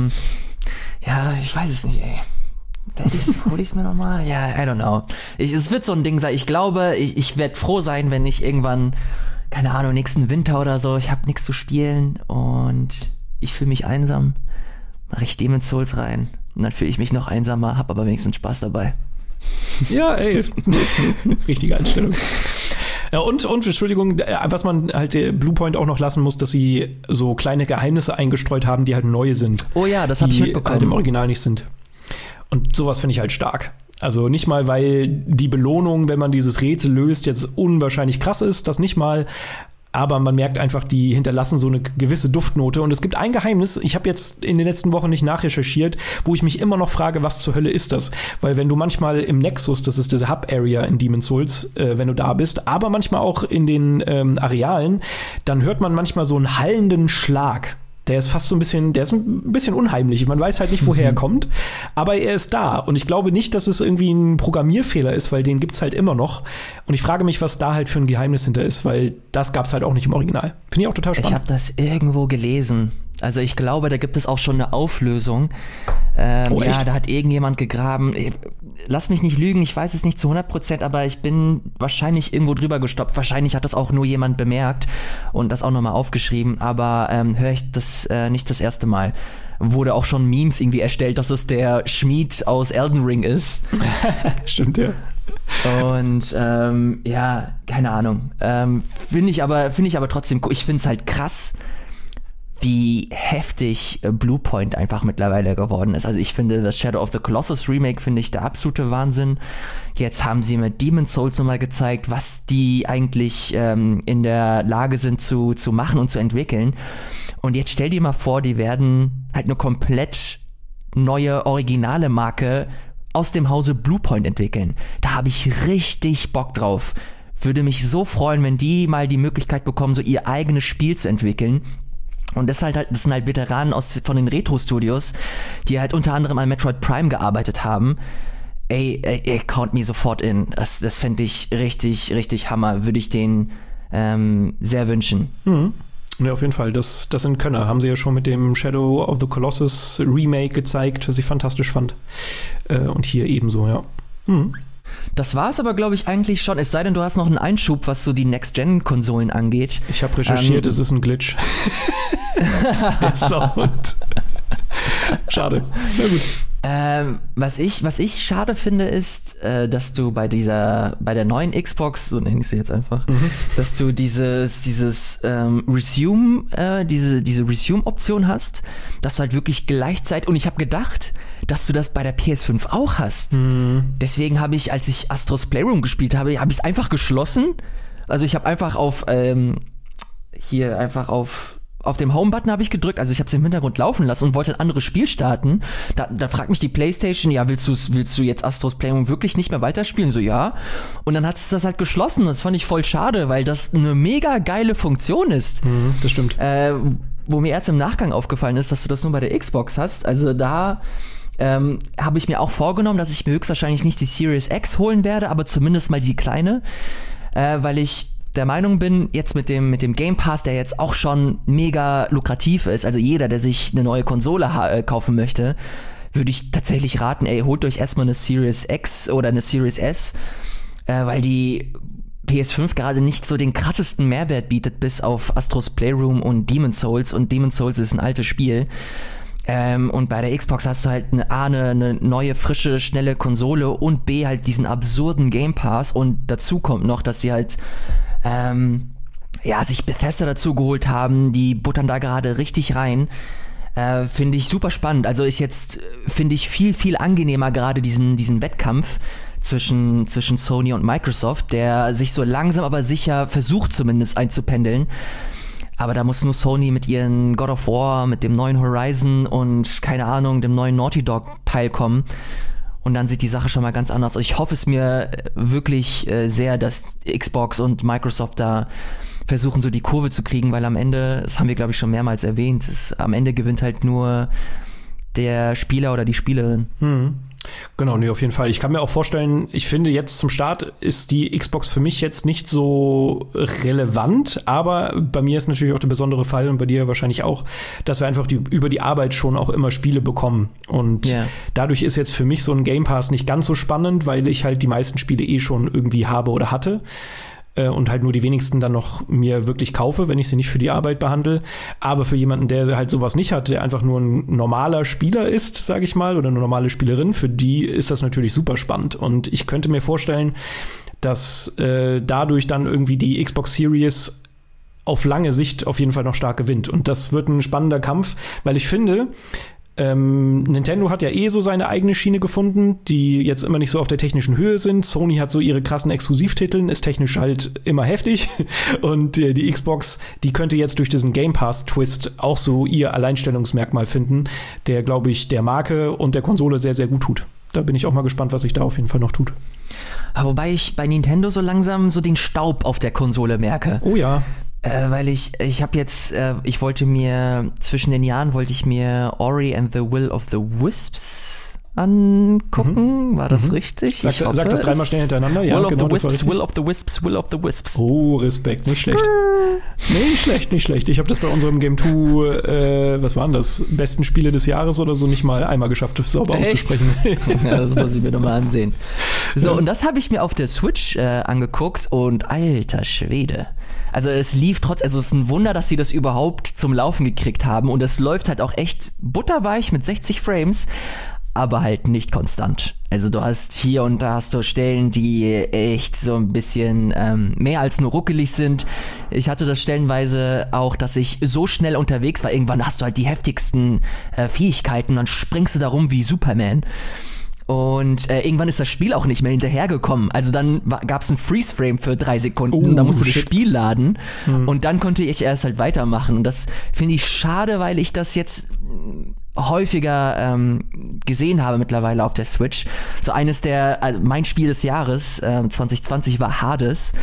ich weiß es nicht, ey. Hol ich's mir nochmal? Ja, I don't know. Es wird so ein Ding sein. Ich glaube, ich werde froh sein, wenn ich irgendwann, keine Ahnung, nächsten Winter oder so, ich habe nichts zu spielen und ich fühle mich einsam, mache ich Demon's Souls rein und dann fühle ich mich noch einsamer, habe aber wenigstens Spaß dabei. Ja, ey. Richtige Einstellung. Ja, und Entschuldigung, was man halt Bluepoint auch noch lassen muss, dass sie so kleine Geheimnisse eingestreut haben, die halt neu sind. Oh ja, das habe ich mitbekommen. Die halt im Original nicht sind. Und sowas finde ich halt stark. Also nicht mal, weil die Belohnung, wenn man dieses Rätsel löst, jetzt unwahrscheinlich krass ist, das nicht mal. Aber man merkt einfach, die hinterlassen so eine gewisse Duftnote. Und es gibt ein Geheimnis, ich habe jetzt in den letzten Wochen nicht nachrecherchiert, wo ich mich immer noch frage, was zur Hölle ist das? Weil wenn du manchmal im Nexus, das ist diese Hub-Area in Demon's Souls, wenn du da bist, aber manchmal auch in den Arealen, dann hört man manchmal so einen hallenden Schlag. Der ist fast so ein bisschen unheimlich. Man weiß halt nicht, woher er kommt, aber er ist da. Und ich glaube nicht, dass es irgendwie ein Programmierfehler ist, weil den gibt's halt immer noch. Und ich frage mich, was da halt für ein Geheimnis hinter ist, weil das gab's halt auch nicht im Original. Finde ich auch total spannend. Ich habe das irgendwo gelesen. Also ich glaube, da gibt es auch schon eine Auflösung. Ja, da hat irgendjemand gegraben. Lass mich nicht lügen, ich weiß es nicht zu 100%, aber ich bin wahrscheinlich irgendwo drüber gestoppt. Wahrscheinlich hat das auch nur jemand bemerkt und das auch nochmal aufgeschrieben, aber höre ich das nicht das erste Mal. Wurde auch schon Memes irgendwie erstellt, dass es der Schmied aus Elden Ring ist. Stimmt, ja. Und ja, keine Ahnung. Finde ich aber trotzdem cool. Ich finde es halt krass, wie heftig Bluepoint einfach mittlerweile geworden ist. Also ich finde, das Shadow of the Colossus Remake finde ich der absolute Wahnsinn. Jetzt haben sie mit Demon's Souls nochmal gezeigt, was die eigentlich in der Lage sind zu machen und zu entwickeln. Und jetzt stell dir mal vor, die werden halt eine komplett neue, originale Marke aus dem Hause Bluepoint entwickeln. Da habe ich richtig Bock drauf. Würde mich so freuen, wenn die mal die Möglichkeit bekommen, so ihr eigenes Spiel zu entwickeln. Und das sind halt Veteranen von den Retro-Studios, die halt unter anderem an Metroid Prime gearbeitet haben. Ey, count me sofort in. Das fände ich richtig, richtig Hammer. Würde ich denen sehr wünschen. Mhm. Ja, auf jeden Fall. Das sind Könner. Haben sie ja schon mit dem Shadow of the Colossus Remake gezeigt, was ich fantastisch fand. Und hier ebenso, ja. Mhm. Das war es aber, glaube ich, eigentlich schon. Es sei denn, du hast noch einen Einschub, was so die Next-Gen-Konsolen angeht. Ich habe recherchiert, es ist ein Glitch. Der Sound. Schade. Na gut. Was ich schade finde, ist, dass du bei der neuen Xbox, so nenne ich sie jetzt einfach, dass du diese Resume-Option hast, dass du halt wirklich gleichzeitig, und ich habe gedacht, dass du das bei der PS5 auch hast. Deswegen habe ich, als ich Astro's Playroom gespielt habe, ich es einfach geschlossen. Also ich habe einfach auf dem Home-Button habe ich gedrückt, also ich habe es im Hintergrund laufen lassen und wollte ein anderes Spiel starten. Da fragt mich die PlayStation, ja, willst du jetzt Astro's Playroom wirklich nicht mehr weiterspielen? So, ja. Und dann hat es das halt geschlossen. Das fand ich voll schade, weil das eine mega geile Funktion ist. Das stimmt. Wo mir erst im Nachgang aufgefallen ist, dass du das nur bei der Xbox hast. Also da habe ich mir auch vorgenommen, dass ich mir höchstwahrscheinlich nicht die Series X holen werde, aber zumindest mal die kleine, weil ich der Meinung bin, jetzt mit dem Game Pass, der jetzt auch schon mega lukrativ ist, also jeder, der sich eine neue Konsole kaufen möchte, würde ich tatsächlich raten, holt euch erstmal eine Series X oder eine Series S, weil die PS5 gerade nicht so den krassesten Mehrwert bietet, bis auf Astro's Playroom und Demon's Souls. Und Demon's Souls ist ein altes Spiel. Und bei der Xbox hast du halt eine neue, frische, schnelle Konsole und B halt diesen absurden Game Pass. Und dazu kommt noch, dass sie halt sich Bethesda dazu geholt haben. Die buttern da gerade richtig rein. Finde ich super spannend. Also ist jetzt, finde ich, viel, viel angenehmer gerade diesen Wettkampf zwischen Sony und Microsoft, der sich so langsam aber sicher versucht zumindest einzupendeln. Aber da muss nur Sony mit ihren God of War, mit dem neuen Horizon und keine Ahnung, dem neuen Naughty Dog Teil kommen. Und dann sieht die Sache schon mal ganz anders aus. Ich hoffe es mir wirklich sehr, dass Xbox und Microsoft da versuchen, so die Kurve zu kriegen, weil am Ende, das haben wir glaube ich schon mehrmals erwähnt, am Ende gewinnt halt nur der Spieler oder die Spielerin. Genau, nee, auf jeden Fall. Ich kann mir auch vorstellen, ich finde jetzt zum Start ist die Xbox für mich jetzt nicht so relevant, aber bei mir ist natürlich auch der besondere Fall und bei dir wahrscheinlich auch, dass wir einfach über die Arbeit schon auch immer Spiele bekommen. Und dadurch ist jetzt für mich so ein Game Pass nicht ganz so spannend, weil ich halt die meisten Spiele schon irgendwie habe oder hatte. Und halt nur die wenigsten dann noch mir wirklich kaufe, wenn ich sie nicht für die Arbeit behandle. Aber für jemanden, der halt sowas nicht hat, der einfach nur ein normaler Spieler ist, sage ich mal, oder eine normale Spielerin, für die ist das natürlich super spannend. Und ich könnte mir vorstellen, dass dadurch dann irgendwie die Xbox Series auf lange Sicht auf jeden Fall noch stark gewinnt. Und das wird ein spannender Kampf, weil ich finde, Nintendo hat ja so seine eigene Schiene gefunden, die jetzt immer nicht so auf der technischen Höhe sind. Sony hat so ihre krassen Exklusivtiteln, ist technisch halt immer heftig. Und die Xbox, die könnte jetzt durch diesen Game Pass-Twist auch so ihr Alleinstellungsmerkmal finden, der, glaube ich, der Marke und der Konsole sehr, sehr gut tut. Da bin ich auch mal gespannt, was sich da auf jeden Fall noch tut. Wobei ich bei Nintendo so langsam so den Staub auf der Konsole merke. Oh ja. Weil ich habe jetzt, zwischen den Jahren wollte ich mir Ori and the Will of the Wisps angucken. War das richtig? Sag das dreimal schnell hintereinander. Ja, Will of genau, the Wisps, Will of the Wisps, Will of the Wisps. Oh, Respekt. Nicht schlecht. Nicht schlecht. Ich habe das bei unserem Game 2, was waren das? Besten Spiele des Jahres oder so nicht mal einmal geschafft, sauber auszusprechen. Ja, das muss ich mir nochmal ansehen. So, und das habe ich mir auf der Switch angeguckt und alter Schwede. Also es lief also es ist ein Wunder, dass sie das überhaupt zum Laufen gekriegt haben und es läuft halt auch echt butterweich mit 60 Frames, aber halt nicht konstant. Also du hast hier und da hast du Stellen, die echt so ein bisschen mehr als nur ruckelig sind. Ich hatte das stellenweise auch, dass ich so schnell unterwegs war, irgendwann hast du halt die heftigsten Fähigkeiten und dann springst du da rum wie Superman. Und irgendwann ist das Spiel auch nicht mehr hinterhergekommen. Also dann gab es ein Freeze-Frame für 3 Sekunden. Da musste das Spiel laden. Und dann konnte ich erst halt weitermachen. Und das finde ich schade, weil ich das jetzt häufiger gesehen habe mittlerweile auf der Switch. So also mein Spiel des Jahres 2020 war Hades.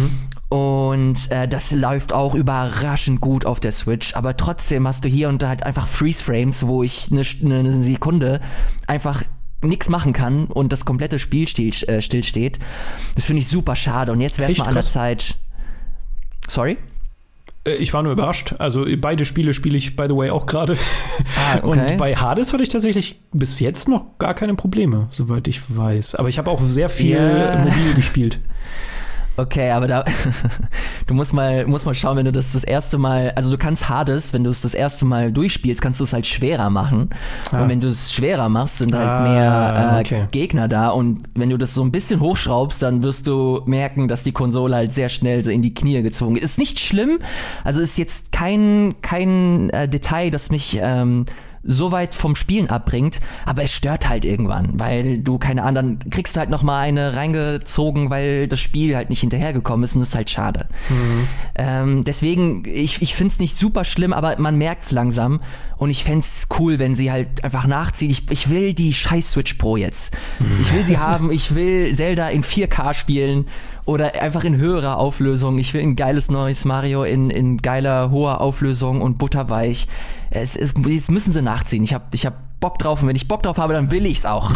Und das läuft auch überraschend gut auf der Switch. Aber trotzdem hast du hier und da halt einfach Freeze-Frames, wo ich eine Sekunde einfach nichts machen kann und das komplette Spiel stillsteht. Das finde ich super schade. Und jetzt wäre es mal an der Zeit. Sorry? Ich war nur überrascht. Also beide Spiele spiele ich, by the way, auch gerade. Okay. Und bei Hades hatte ich tatsächlich bis jetzt noch gar keine Probleme, soweit ich weiß. Aber ich habe auch sehr viel mobil gespielt. Okay, aber du musst mal schauen, wenn du das erste Mal, also du kannst Hades, wenn du es das erste Mal durchspielst, kannst du es halt schwerer machen. Und wenn du es schwerer machst, sind halt mehr Gegner da. Und wenn du das so ein bisschen hochschraubst, dann wirst du merken, dass die Konsole halt sehr schnell so in die Knie gezogen ist. Ist nicht schlimm, also ist jetzt kein Detail, das mich so weit vom Spielen abbringt, aber es stört halt irgendwann, weil du dann kriegst du halt noch mal eine reingezogen, weil das Spiel halt nicht hinterhergekommen ist und das ist halt schade. Deswegen, ich find's nicht super schlimm, aber man merkt's langsam und ich fänd's cool, wenn sie halt einfach nachziehen. Ich will die scheiß Switch Pro jetzt. Ich will sie haben, ich will Zelda in 4K spielen oder einfach in höherer Auflösung. Ich will ein geiles neues Mario in geiler, hoher Auflösung und butterweich. Es müssen sie nachziehen. Ich hab Bock drauf und wenn ich Bock drauf habe, dann will ich's auch.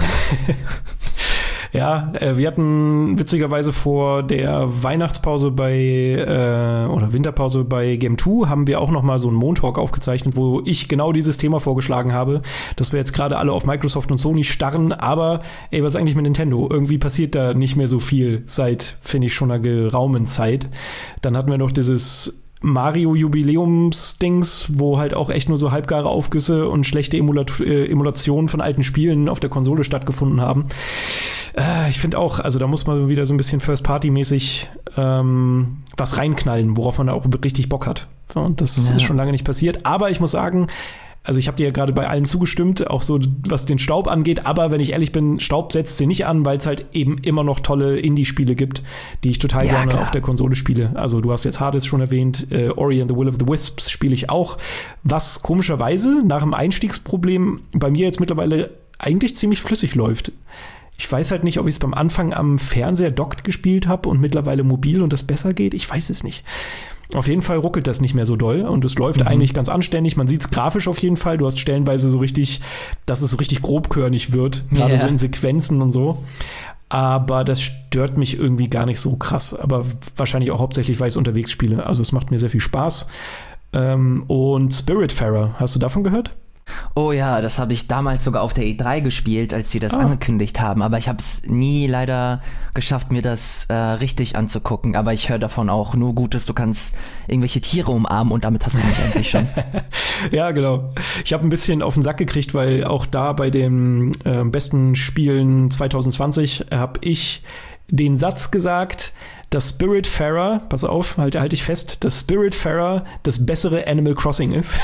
Ja, wir hatten witzigerweise vor der Weihnachtspause oder Winterpause bei Game 2 haben wir auch noch mal so einen Montalk aufgezeichnet, wo ich genau dieses Thema vorgeschlagen habe, dass wir jetzt gerade alle auf Microsoft und Sony starren, aber was ist eigentlich mit Nintendo? Irgendwie passiert da nicht mehr so viel seit, finde ich, schon einer geraumen Zeit. Dann hatten wir noch dieses Mario-Jubiläums-Dings, wo halt auch echt nur so halbgare Aufgüsse und schlechte Emulationen von alten Spielen auf der Konsole stattgefunden haben. Ich finde auch, also da muss man wieder so ein bisschen First-Party-mäßig was reinknallen, worauf man auch richtig Bock hat. Und das ist schon lange nicht passiert. Aber ich muss sagen, also ich habe dir ja gerade bei allem zugestimmt, auch so was den Staub angeht, aber wenn ich ehrlich bin, Staub setzt sie nicht an, weil es halt eben immer noch tolle Indie-Spiele gibt, die ich total gerne auf der Konsole spiele. Also du hast jetzt Hades schon erwähnt, Ori and the Will of the Wisps spiele ich auch, was komischerweise nach dem Einstiegsproblem bei mir jetzt mittlerweile eigentlich ziemlich flüssig läuft. Ich weiß halt nicht, ob ich es beim Anfang am Fernseher dockt gespielt habe und mittlerweile mobil und das besser geht. Ich weiß es nicht. Auf jeden Fall ruckelt das nicht mehr so doll und es läuft eigentlich ganz anständig. Man sieht es grafisch auf jeden Fall. Du hast stellenweise so richtig, dass es so richtig grobkörnig wird, gerade so in Sequenzen und so. Aber das stört mich irgendwie gar nicht so krass. Aber wahrscheinlich auch hauptsächlich, weil ich es unterwegs spiele. Also es macht mir sehr viel Spaß. Und Spiritfarer, hast du davon gehört? Oh ja, das habe ich damals sogar auf der E3 gespielt, als sie das angekündigt haben. Aber ich habe es nie leider geschafft, mir das richtig anzugucken. Aber ich höre davon auch nur Gutes. Du kannst irgendwelche Tiere umarmen und damit hast du mich eigentlich schon. Ja, genau. Ich habe ein bisschen auf den Sack gekriegt, weil auch da bei den besten Spielen 2020 habe ich den Satz gesagt, dass Spiritfarer, pass auf, halte ich fest, dass Spiritfarer das bessere Animal Crossing ist.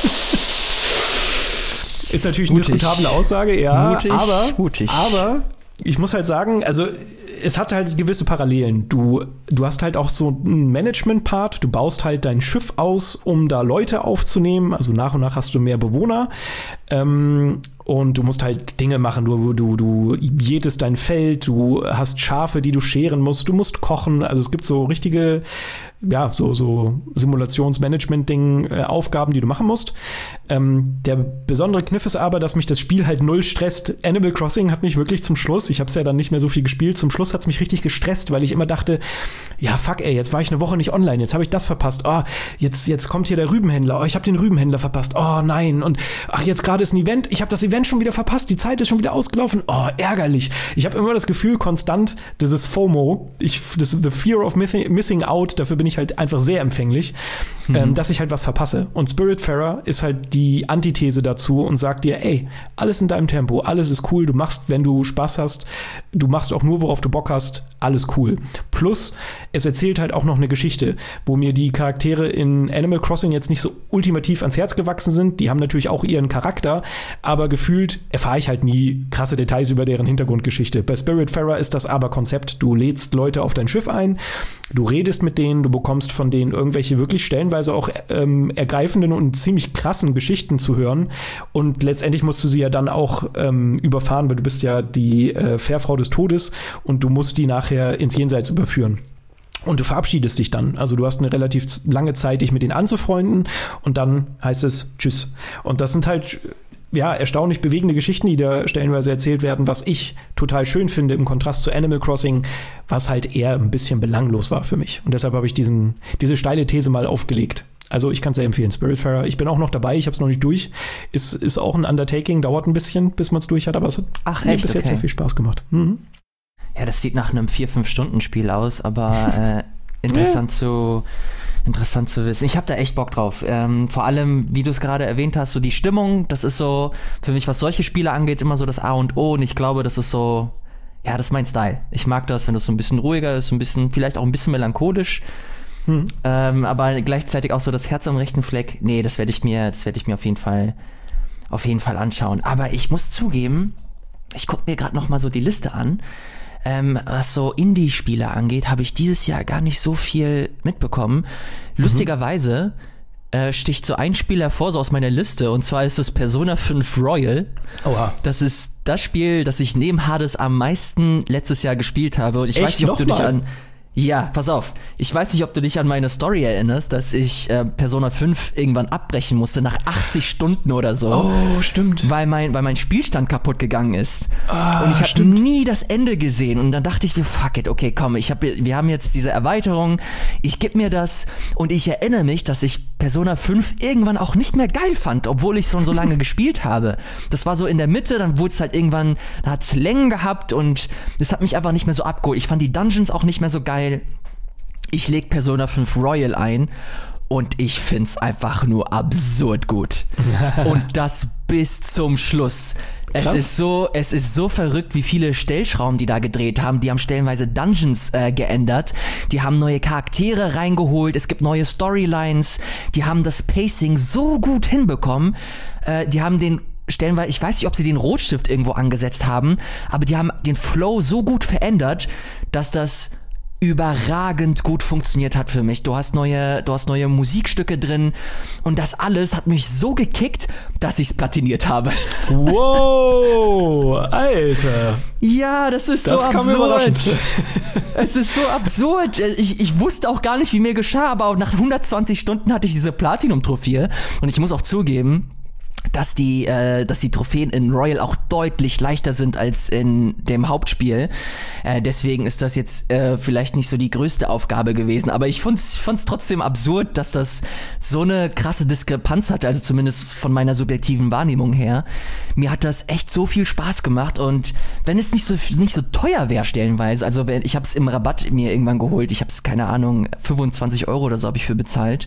Ist natürlich eine diskutable Aussage, ja, mutig. Aber ich muss halt sagen, also es hat halt gewisse Parallelen. Du hast halt auch so einen Management-Part, du baust halt dein Schiff aus, um da Leute aufzunehmen, also nach und nach hast du mehr Bewohner und du musst halt Dinge machen, du jätest dein Feld, du hast Schafe, die du scheren musst, du musst kochen, also es gibt so richtige, ja, so Simulationsmanagement-Ding, Aufgaben, die du machen musst. Der besondere Kniff ist aber, dass mich das Spiel halt null stresst. Animal Crossing hat mich wirklich zum Schluss, ich habe es ja dann nicht mehr so viel gespielt, zum Schluss hat es mich richtig gestresst, weil ich immer dachte, ja fuck ey, jetzt war ich eine Woche nicht online, jetzt habe ich das verpasst, jetzt kommt hier der Rübenhändler, ich habe den Rübenhändler verpasst, nein, und jetzt gerade ist ein Event, ich habe das Event schon wieder verpasst, die Zeit ist schon wieder ausgelaufen, ärgerlich. Ich habe immer das Gefühl konstant, dieses FOMO, the Fear of Missing Out, dafür bin ich halt einfach sehr empfänglich, dass ich halt was verpasse. Und Spiritfarer ist halt die Antithese dazu und sagt dir, ey, alles in deinem Tempo, alles ist cool, du machst, wenn du Spaß hast, du machst auch nur, worauf du Bock hast, alles cool. Plus, es erzählt halt auch noch eine Geschichte, wo mir die Charaktere in Animal Crossing jetzt nicht so ultimativ ans Herz gewachsen sind. Die haben natürlich auch ihren Charakter, aber gefühlt erfahre ich halt nie krasse Details über deren Hintergrundgeschichte. Bei Spiritfarer ist das aber Konzept. Du lädst Leute auf dein Schiff ein, du redest mit denen, du bekommst von denen irgendwelche wirklich stellenweise auch ergreifenden und ziemlich krassen Geschichten zu hören und letztendlich musst du sie ja dann auch überfahren, weil du bist ja die Fährfrau des Todes und du musst die nachher ins Jenseits überführen. Und du verabschiedest dich dann. Also du hast eine relativ lange Zeit, dich mit denen anzufreunden und dann heißt es Tschüss. Und das sind halt erstaunlich bewegende Geschichten, die da stellenweise erzählt werden, was ich total schön finde im Kontrast zu Animal Crossing, was halt eher ein bisschen belanglos war für mich. Und deshalb habe ich diese steile These mal aufgelegt. Also ich kann es sehr empfehlen, Spiritfarer. Ich bin auch noch dabei, ich habe es noch nicht durch. Ist auch ein Undertaking, dauert ein bisschen, bis man es durch hat, aber es hat mir bis jetzt sehr viel Spaß gemacht. Mhm. Ja, das sieht nach einem 4-5-Stunden-Spiel aus, aber interessant zu wissen. Ich habe da echt Bock drauf. Vor allem, wie du es gerade erwähnt hast, so die Stimmung, das ist so, für mich, was solche Spiele angeht, immer so das A und O. Und ich glaube, das ist so, ja, das ist mein Style. Ich mag das, wenn das so ein bisschen ruhiger ist, vielleicht auch ein bisschen melancholisch. Aber gleichzeitig auch so das Herz am rechten Fleck. Nee, das werde ich mir auf jeden Fall anschauen. Aber ich muss zugeben, ich gucke mir gerade noch mal so die Liste an. Was so Indie-Spiele angeht, habe ich dieses Jahr gar nicht so viel mitbekommen. Lustigerweise sticht so ein Spiel hervor, so aus meiner Liste, und zwar ist es Persona 5 Royal. Oha. Das ist das Spiel, das ich neben Hades am meisten letztes Jahr gespielt habe. Und ich weiß nicht, ob du dich an... Ja, pass auf. Ich weiß nicht, ob du dich an meine Story erinnerst, dass ich Persona 5 irgendwann abbrechen musste, nach 80 Stunden oder so. Oh, stimmt. Weil mein Spielstand kaputt gegangen ist. Und ich habe stimmt. nie das Ende gesehen. Und dann dachte ich mir, fuck it, okay, komm, wir haben jetzt diese Erweiterung, ich geb mir das. Und ich erinnere mich, dass ich Persona 5 irgendwann auch nicht mehr geil fand, obwohl ich schon so lange gespielt habe. Das war so in der Mitte, dann wurde es halt irgendwann, da hat es Längen gehabt und das hat mich einfach nicht mehr so abgeholt. Ich fand die Dungeons auch nicht mehr so geil. Ich leg Persona 5 Royal ein und ich find's einfach nur absurd gut. Und das bis zum Schluss. Es ist so verrückt, wie viele Stellschrauben die da gedreht haben. Die haben stellenweise Dungeons geändert. Die haben neue Charaktere reingeholt. Es gibt neue Storylines. Die haben das Pacing so gut hinbekommen. Die haben den stellenweise, ich weiß nicht, ob sie den Rotstift irgendwo angesetzt haben, aber die haben den Flow so gut verändert, dass das überragend gut funktioniert hat für mich. Du hast neue Musikstücke drin und das alles hat mich so gekickt, dass ich's platiniert habe. Wow, Alter. Ja, das ist so Das kam mir absurd. überraschend. Es ist so absurd. Ich wusste auch gar nicht, wie mir geschah, aber nach 120 Stunden hatte ich diese Platinum-Trophäe und ich muss auch zugeben, dass die Trophäen in Royal auch deutlich leichter sind als in dem Hauptspiel. Deswegen ist das jetzt vielleicht nicht so die größte Aufgabe gewesen. Aber ich fand's trotzdem absurd, dass das so eine krasse Diskrepanz hatte, also zumindest von meiner subjektiven Wahrnehmung her. Mir hat das echt so viel Spaß gemacht und wenn es nicht so teuer wäre stellenweise, also ich habe es im Rabatt mir irgendwann geholt, ich habe es, keine Ahnung, 25 € oder so habe ich für bezahlt.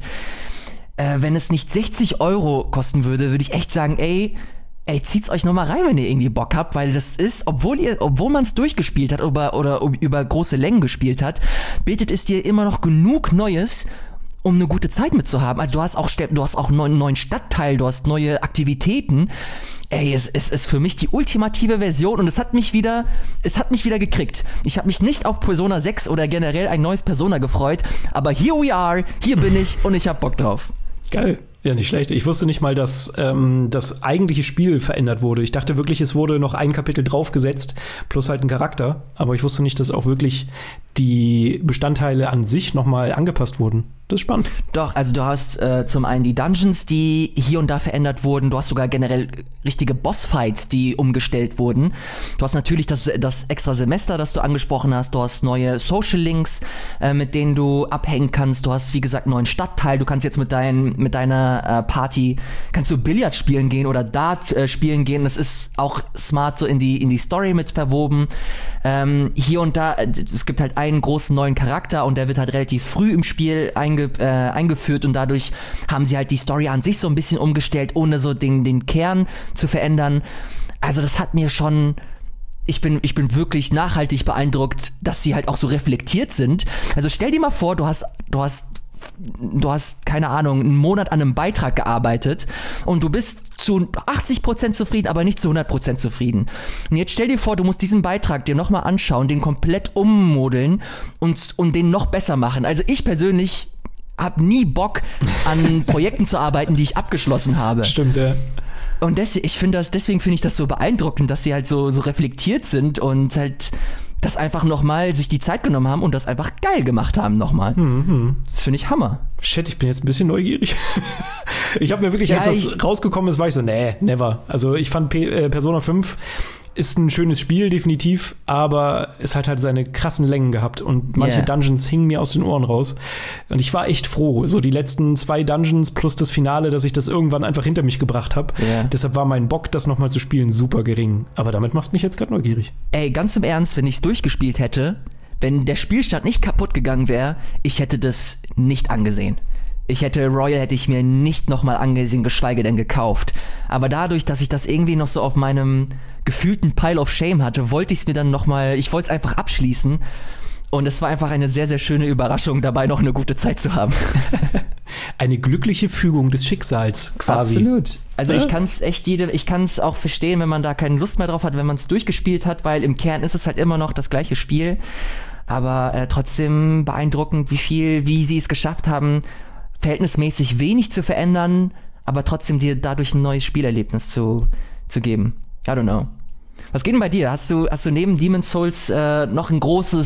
Wenn es nicht 60 € kosten würde, würde ich echt sagen, ey, zieht's euch nochmal rein, wenn ihr irgendwie Bock habt, weil das ist, obwohl man es durchgespielt hat oder über große Längen gespielt hat, bietet es dir immer noch genug Neues, um eine gute Zeit mitzuhaben. Also du hast auch einen neuen Stadtteil, du hast neue Aktivitäten. Ey, es ist für mich die ultimative Version und es hat mich wieder gekriegt. Ich habe mich nicht auf Persona 6 oder generell ein neues Persona gefreut, aber here we are, hier bin ich und ich hab Bock drauf. Geil. Ja, nicht schlecht. Ich wusste nicht mal, dass das eigentliche Spiel verändert wurde. Ich dachte wirklich, es wurde noch ein Kapitel draufgesetzt, plus halt ein Charakter. Aber ich wusste nicht, dass auch wirklich die Bestandteile an sich nochmal angepasst wurden. Das ist spannend. Doch, also du hast zum einen die Dungeons, die hier und da verändert wurden. Du hast sogar generell richtige Bossfights, die umgestellt wurden. Du hast natürlich das extra Semester, das du angesprochen hast. Du hast neue Social Links, mit denen du abhängen kannst. Du hast, wie gesagt, einen neuen Stadtteil. Du kannst jetzt mit deiner Party, kannst du Billard spielen gehen oder Dart spielen gehen. Das ist auch smart so in die Story mit verwoben. Hier und da, es gibt halt einen großen neuen Charakter und der wird halt relativ früh im Spiel eingeführt und dadurch haben sie halt die Story an sich so ein bisschen umgestellt, ohne so den Kern zu verändern. Also das hat mir schon, ich bin wirklich nachhaltig beeindruckt, dass sie halt auch so reflektiert sind. Also stell dir mal vor, du hast, keine Ahnung, einen Monat an einem Beitrag gearbeitet und du bist zu 80% zufrieden, aber nicht zu 100% zufrieden. Und jetzt stell dir vor, du musst diesen Beitrag dir nochmal anschauen, den komplett ummodeln und den noch besser machen. Also ich persönlich habe nie Bock, an Projekten zu arbeiten, die ich abgeschlossen habe. Stimmt, ja. Und deswegen finde ich das so beeindruckend, dass sie halt so reflektiert sind und halt das einfach nochmal sich die Zeit genommen haben und das einfach geil gemacht haben nochmal. Das finde ich Hammer. Shit, ich bin jetzt ein bisschen neugierig. Ich habe mir wirklich, als das rausgekommen ist, war ich so, nee, never. Also ich fand Persona 5 ist ein schönes Spiel, definitiv, aber es hat halt seine krassen Längen gehabt und manche Dungeons hingen mir aus den Ohren raus. Und ich war echt froh, so die letzten 2 Dungeons plus das Finale, dass ich das irgendwann einfach hinter mich gebracht habe. Deshalb war mein Bock, das nochmal zu spielen, super gering. Aber damit machst du mich jetzt gerade neugierig. Ey, ganz im Ernst, wenn ich es durchgespielt hätte, wenn der Spielstand nicht kaputt gegangen wäre, ich hätte das nicht angesehen. Royal hätte ich mir nicht nochmal angesehen, geschweige denn gekauft. Aber dadurch, dass ich das irgendwie noch so auf meinem gefühlten Pile of Shame hatte, wollte ich es mir dann nochmal, ich wollte es einfach abschließen. Und es war einfach eine sehr, sehr schöne Überraschung, dabei noch eine gute Zeit zu haben. Eine glückliche Fügung des Schicksals, quasi. Absolut. Also ich kann es auch verstehen, wenn man da keine Lust mehr drauf hat, wenn man es durchgespielt hat, weil im Kern ist es halt immer noch das gleiche Spiel. Aber trotzdem beeindruckend, wie sie es geschafft haben, verhältnismäßig wenig zu verändern, aber trotzdem dir dadurch ein neues Spielerlebnis zu geben. I don't know. Was geht denn bei dir? Hast du neben Demon's Souls noch ein großes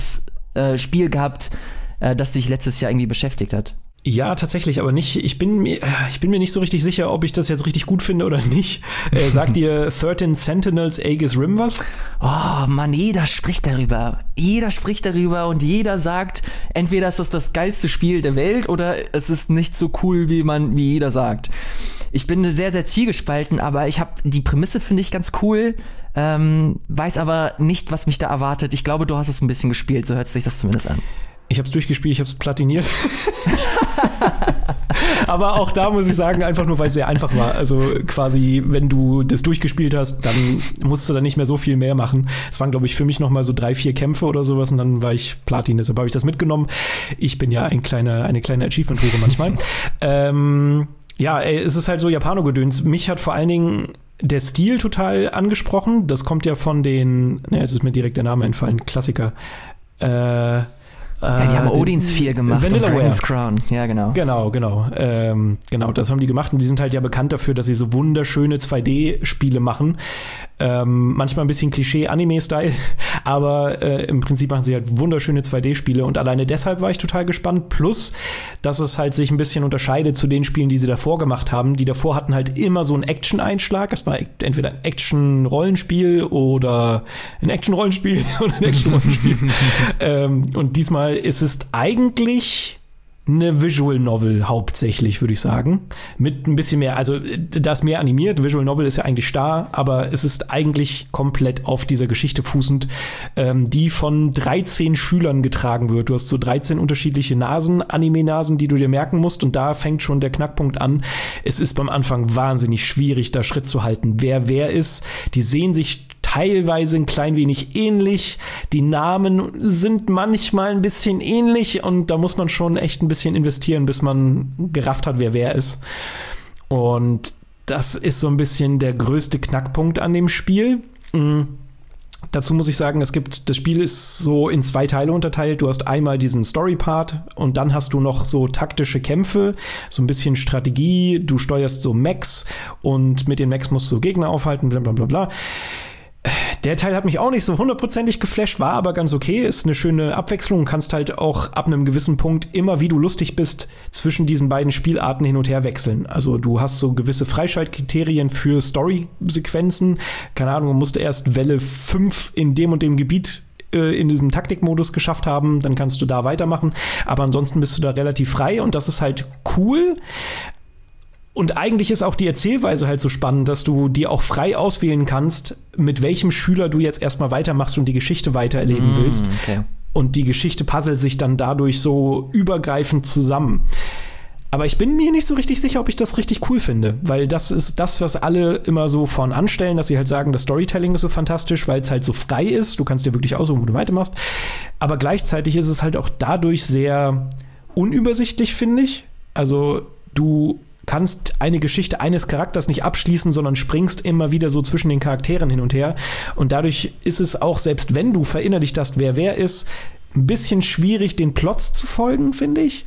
Spiel gehabt, das dich letztes Jahr irgendwie beschäftigt hat? Ja, tatsächlich, aber nicht. Ich bin mir nicht so richtig sicher, ob ich das jetzt richtig gut finde oder nicht. Sagt dir 13 Sentinels Aegis Rim was? Oh Mann, jeder spricht darüber. Jeder spricht darüber und jeder sagt, entweder ist das geilste Spiel der Welt oder es ist nicht so cool, wie jeder sagt. Ich bin sehr, sehr zwiegespalten, aber die Prämisse finde ich ganz cool, weiß aber nicht, was mich da erwartet. Ich glaube, du hast es ein bisschen gespielt, so hört sich das zumindest an. Ich habe es durchgespielt, ich habe es platiniert. Aber auch da muss ich sagen, einfach nur, weil es sehr einfach war. Also quasi, wenn du das durchgespielt hast, dann musst du da nicht mehr so viel mehr machen. Es waren, glaube ich, für mich noch mal so 3-4 Kämpfe oder sowas und dann war ich Platin. Deshalb habe ich das mitgenommen. Ich bin ja eine kleine Achievement-Hure manchmal. Es ist halt so Japano-Gedöns. Mich hat vor allen Dingen der Stil total angesprochen. Das kommt ja von jetzt ist mir direkt der Name entfallen, Klassiker. Die haben Odin Sphere gemacht und Dragon's Crown. Ja, genau. Genau, das haben die gemacht und die sind halt ja bekannt dafür, dass sie so wunderschöne 2D-Spiele machen. Manchmal ein bisschen Klischee-Anime-Style, aber im Prinzip machen sie halt wunderschöne 2D-Spiele und alleine deshalb war ich total gespannt. Plus, dass es halt sich ein bisschen unterscheidet zu den Spielen, die sie davor gemacht haben. Die davor hatten halt immer so einen Action-Einschlag. Es war entweder ein Action-Rollenspiel oder ein Action-Rollenspiel oder ein Action-Rollenspiel. Und diesmal ist es eigentlich eine Visual Novel hauptsächlich, würde ich sagen. Mit ein bisschen mehr, also da ist mehr animiert. Visual Novel ist ja eigentlich starr, aber es ist eigentlich komplett auf dieser Geschichte fußend, die von 13 Schülern getragen wird. Du hast so 13 unterschiedliche Anime-Nasen, die du dir merken musst und da fängt schon der Knackpunkt an. Es ist beim Anfang wahnsinnig schwierig, da Schritt zu halten, wer ist. Die sehen sich teilweise ein klein wenig ähnlich. Die Namen sind manchmal ein bisschen ähnlich und da muss man schon echt ein bisschen investieren, bis man gerafft hat, wer ist. Und das ist so ein bisschen der größte Knackpunkt an dem Spiel. Dazu muss ich sagen, das Spiel ist so in 2 Teile unterteilt. Du hast einmal diesen Story-Part und dann hast du noch so taktische Kämpfe, so ein bisschen Strategie. Du steuerst so Mechs und mit den Mechs musst du Gegner aufhalten, bla bla bla bla. Der Teil hat mich auch nicht so 100%ig geflasht, war aber ganz okay, ist eine schöne Abwechslung. Kannst halt auch ab einem gewissen Punkt immer, wie du lustig bist, zwischen diesen beiden Spielarten hin und her wechseln. Also du hast so gewisse Freischaltkriterien für Story-Sequenzen. Keine Ahnung, du musst erst Welle 5 in dem und dem Gebiet in diesem Taktikmodus geschafft haben, dann kannst du da weitermachen. Aber ansonsten bist du da relativ frei und das ist halt cool. Und eigentlich ist auch die Erzählweise halt so spannend, dass du die auch frei auswählen kannst, mit welchem Schüler du jetzt erstmal weitermachst und die Geschichte weitererleben willst. Okay. Und die Geschichte puzzelt sich dann dadurch so übergreifend zusammen. Aber ich bin mir nicht so richtig sicher, ob ich das richtig cool finde, weil das ist das, was alle immer so vorn anstellen, dass sie halt sagen, das Storytelling ist so fantastisch, weil es halt so frei ist. Du kannst dir wirklich aussuchen, wo du weitermachst. Aber gleichzeitig ist es halt auch dadurch sehr unübersichtlich, finde ich. Also du kannst eine Geschichte eines Charakters nicht abschließen, sondern springst immer wieder so zwischen den Charakteren hin und her. Und dadurch ist es auch, selbst wenn du verinnerlicht hast, wer ist, ein bisschen schwierig, den Plots zu folgen, finde ich.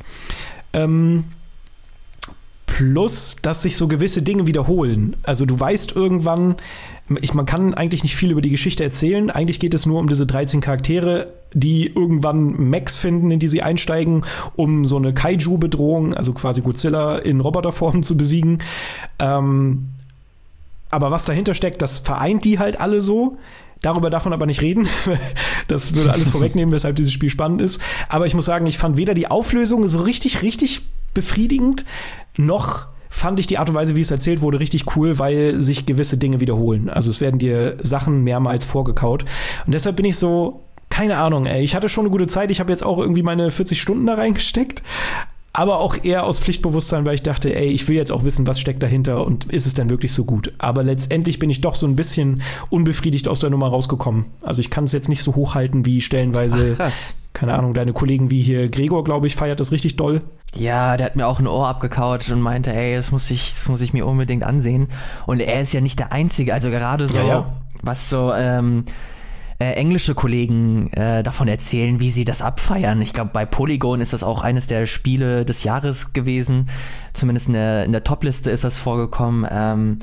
Plus, dass sich so gewisse Dinge wiederholen. Also du weißt irgendwann, man kann eigentlich nicht viel über die Geschichte erzählen. Eigentlich geht es nur um diese 13 Charaktere, die irgendwann Mechs finden, in die sie einsteigen, um so eine Kaiju-Bedrohung, also quasi Godzilla in Roboterform zu besiegen. Aber was dahinter steckt, das vereint die halt alle so. Darüber darf man aber nicht reden. Das würde alles vorwegnehmen, weshalb dieses Spiel spannend ist. Aber ich muss sagen, ich fand weder die Auflösung so richtig befriedigend, noch fand ich die Art und Weise, wie es erzählt wurde, richtig cool, weil sich gewisse Dinge wiederholen. Also es werden dir Sachen mehrmals vorgekaut. Und deshalb bin ich so, keine Ahnung, ey. Ich hatte schon eine gute Zeit. Ich habe jetzt auch irgendwie meine 40 Stunden da reingesteckt. Aber auch eher aus Pflichtbewusstsein, weil ich dachte, ey, ich will jetzt auch wissen, was steckt dahinter und ist es denn wirklich so gut? Aber letztendlich bin ich doch so ein bisschen unbefriedigt aus der Nummer rausgekommen. Also ich kann es jetzt nicht so hochhalten wie stellenweise, ach, krass. Keine Ahnung, deine Kollegen wie hier Gregor, glaube ich, feiert das richtig doll. Ja, der hat mir auch ein Ohr abgekaut und meinte, ey, das muss ich mir unbedingt ansehen. Und er ist ja nicht der Einzige, also gerade so, was so englische Kollegen davon erzählen, wie sie das abfeiern. Ich glaube, bei Polygon ist das auch eines der Spiele des Jahres gewesen. Zumindest in der Top-Liste ist das vorgekommen.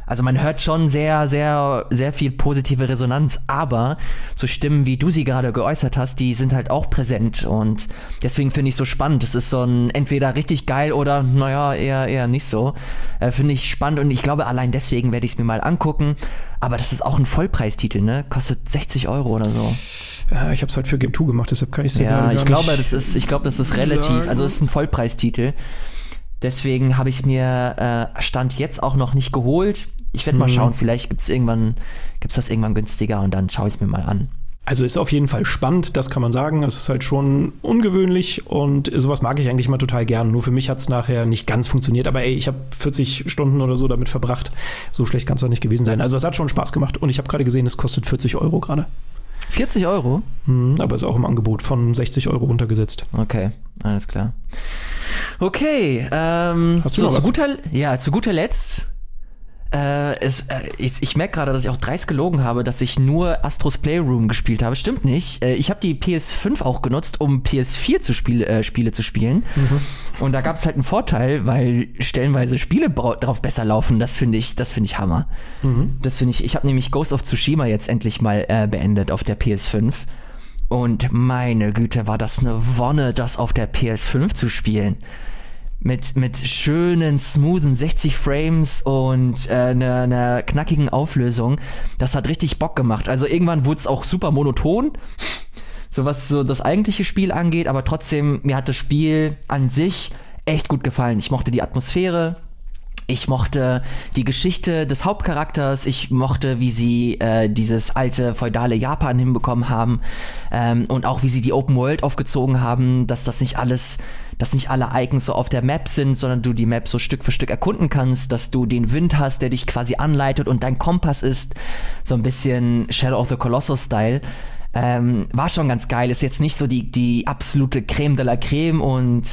Also man hört schon sehr, sehr, sehr viel positive Resonanz, aber so Stimmen, wie du sie gerade geäußert hast, die sind halt auch präsent und deswegen finde ich es so spannend. Es ist so ein entweder richtig geil oder naja, eher nicht so. Finde ich spannend und ich glaube, allein deswegen werde ich es mir mal angucken. Aber das ist auch ein Vollpreistitel, ne? Kostet 60 € oder so. Ja, ich habe es halt für Game 2 gemacht, deshalb kann ich es dir gar nicht. Ich glaube, das ist relativ, also es ist ein Vollpreistitel. Deswegen habe ich es mir Stand jetzt auch noch nicht geholt. Ich werde mal schauen, vielleicht gibt's das irgendwann günstiger und dann schaue ich es mir mal an. Also ist auf jeden Fall spannend, das kann man sagen. Es ist halt schon ungewöhnlich und sowas mag ich eigentlich mal total gern. Nur für mich hat es nachher nicht ganz funktioniert. Aber ey, ich habe 40 Stunden oder so damit verbracht. So schlecht kann es doch nicht gewesen sein. Also es hat schon Spaß gemacht und ich habe gerade gesehen, es kostet 40 € gerade. 40 €? Aber ist auch im Angebot von 60 € runtergesetzt. Okay, alles klar. Okay, hast du noch was? Zu guter Letzt, ich merke gerade, dass ich auch dreist gelogen habe, dass ich nur Astros Playroom gespielt habe. Stimmt nicht. Ich habe die PS5 auch genutzt, um PS4 Spiele zu spielen. Und da gab es halt einen Vorteil, weil stellenweise Spiele drauf besser laufen. Das finde ich Hammer. Ich habe nämlich Ghost of Tsushima jetzt endlich mal beendet auf der PS5. Und meine Güte, war das eine Wonne, das auf der PS5 zu spielen. Mit schönen, smoothen 60 Frames und einer knackigen Auflösung. Das hat richtig Bock gemacht. Also irgendwann wurde es auch super monoton, so was so das eigentliche Spiel angeht, aber trotzdem, mir hat das Spiel an sich echt gut gefallen. Ich mochte die Atmosphäre, ich mochte die Geschichte des Hauptcharakters, ich mochte, wie sie dieses alte feudale Japan hinbekommen haben und auch wie sie die Open World aufgezogen haben, dass nicht alle Icons so auf der Map sind, sondern du die Map so Stück für Stück erkunden kannst, dass du den Wind hast, der dich quasi anleitet und dein Kompass ist, so ein bisschen Shadow of the Colossus-Style. War schon ganz geil, ist jetzt nicht so die absolute Creme de la Creme und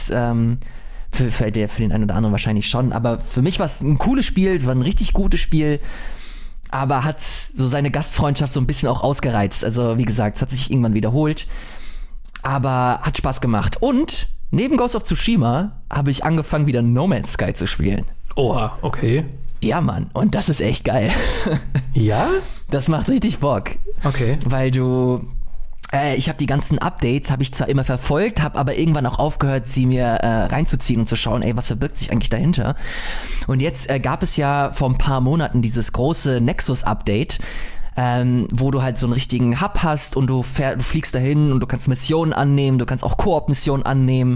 für den einen oder anderen wahrscheinlich schon, aber für mich war es ein cooles Spiel, es war ein richtig gutes Spiel, aber hat so seine Gastfreundschaft so ein bisschen auch ausgereizt. Also wie gesagt, es hat sich irgendwann wiederholt, aber hat Spaß gemacht. Und neben Ghost of Tsushima habe ich angefangen, wieder No Man's Sky zu spielen. Oha, okay. Ja, Mann, und das ist echt geil. Ja? Das macht richtig Bock. Okay. Weil ich habe die ganzen Updates, habe ich zwar immer verfolgt, habe aber irgendwann auch aufgehört, sie mir reinzuziehen und zu schauen, was verbirgt sich eigentlich dahinter. Und jetzt gab es ja vor ein paar Monaten dieses große Nexus-Update, wo du halt so einen richtigen Hub hast und du fliegst dahin und du kannst Missionen annehmen, du kannst auch Koop-Missionen annehmen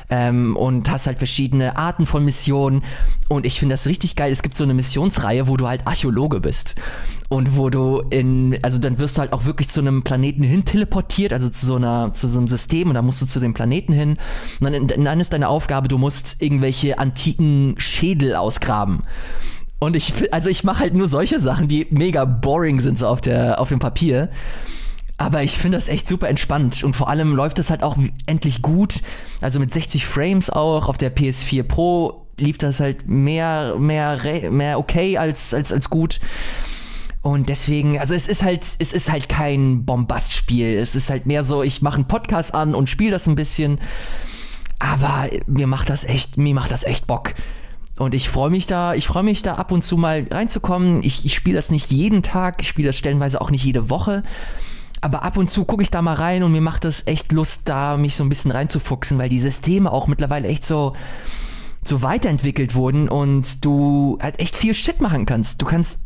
und hast halt verschiedene Arten von Missionen und ich finde das richtig geil. Es gibt so eine Missionsreihe, wo du halt Archäologe bist und wo du dann wirst du halt auch wirklich zu einem Planeten hin teleportiert, also zu so einem System und dann musst du zu dem Planeten hin und dann ist deine Aufgabe, du musst irgendwelche antiken Schädel ausgraben. Und ich mache halt nur solche Sachen, die mega boring sind so auf dem Papier. Aber ich finde das echt super entspannt. Und vor allem läuft das halt auch endlich gut. Also mit 60 Frames auch. Auf der PS4 Pro lief das halt mehr okay als gut. Und deswegen, also es ist halt kein Bombastspiel. Es ist halt mehr so, ich mache einen Podcast an und spiele das ein bisschen. Aber mir macht das echt Bock. Und ich freue mich da ab und zu mal reinzukommen. Ich spiele das nicht jeden Tag, ich spiele das stellenweise auch nicht jede Woche. Aber ab und zu gucke ich da mal rein und mir macht das echt Lust, da mich so ein bisschen reinzufuchsen, weil die Systeme auch mittlerweile echt so weiterentwickelt wurden und du halt echt viel Shit machen kannst. Du kannst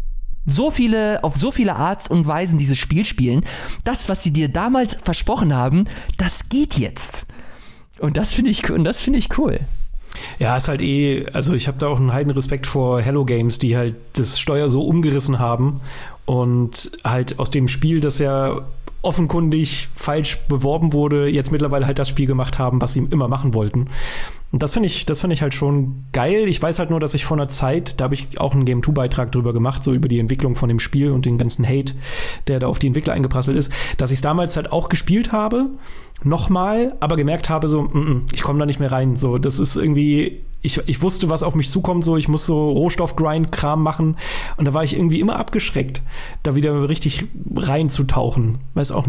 auf so viele Art und Weisen dieses Spiel spielen. Das, was sie dir damals versprochen haben, das geht jetzt. Und das finde ich cool. Ja, ist halt also ich habe da auch einen heiden Respekt vor Hello Games, die halt das Steuer so umgerissen haben und halt aus dem Spiel, das ja offenkundig falsch beworben wurde, jetzt mittlerweile halt das Spiel gemacht haben, was sie immer machen wollten. Und das finde ich halt schon geil. Ich weiß halt nur, dass ich vor einer Zeit, da habe ich auch einen Game-2-Beitrag drüber gemacht, so über die Entwicklung von dem Spiel und den ganzen Hate, der da auf die Entwickler eingeprasselt ist, dass ich es damals halt auch gespielt habe, nochmal, aber gemerkt habe, so, ich komme da nicht mehr rein. So, das ist irgendwie, ich wusste, was auf mich zukommt, so, ich muss so Rohstoff-Grind-Kram machen und da war ich irgendwie immer abgeschreckt, da wieder richtig reinzutauchen. Weiß auch nicht.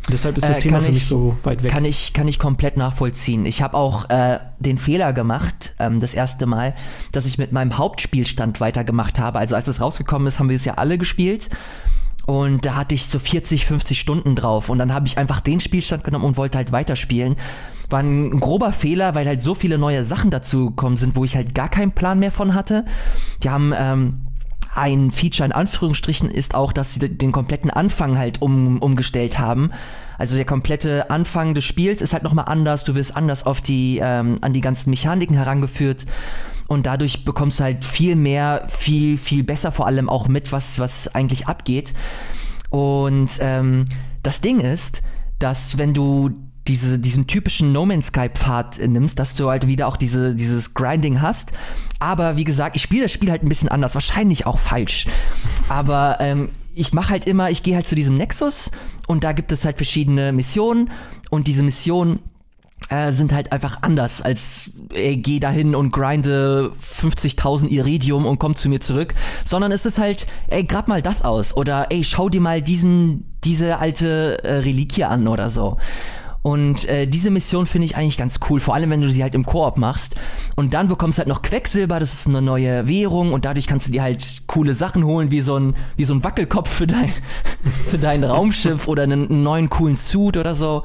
Deshalb ist das Thema für mich so weit weg. Kann ich komplett nachvollziehen. Ich habe auch den Fehler gemacht, das erste Mal, dass ich mit meinem Hauptspielstand weitergemacht habe. Also als es rausgekommen ist, haben wir es ja alle gespielt. Und da hatte ich so 40, 50 Stunden drauf. Und dann habe ich einfach den Spielstand genommen und wollte halt weiterspielen. War ein grober Fehler, weil halt so viele neue Sachen dazu gekommen sind, wo ich halt gar keinen Plan mehr von hatte. Die haben ein Feature in Anführungsstrichen ist auch, dass sie den kompletten Anfang halt umgestellt haben. Also der komplette Anfang des Spiels ist halt nochmal anders. Du wirst anders auf an die ganzen Mechaniken herangeführt. Und dadurch bekommst du halt viel mehr, viel, viel besser vor allem auch mit, was eigentlich abgeht. Und das Ding ist, dass wenn du diesen typischen No Man's Sky Pfad nimmst, dass du halt wieder auch dieses Grinding hast. Aber wie gesagt, ich spiele das Spiel halt ein bisschen anders. Wahrscheinlich auch falsch. Aber ich gehe halt zu diesem Nexus und da gibt es halt verschiedene Missionen. Und diese Missionen sind halt einfach anders als geh dahin und grinde 50.000 Iridium und komm zu mir zurück, sondern es ist halt, grab mal das aus oder schau dir mal diese alte Reliquie an oder so. Und diese Mission finde ich eigentlich ganz cool, vor allem wenn du sie halt im Koop machst. Und dann bekommst du halt noch Quecksilber, das ist eine neue Währung und dadurch kannst du dir halt coole Sachen holen, wie so ein Wackelkopf für dein Raumschiff oder einen neuen coolen Suit oder so.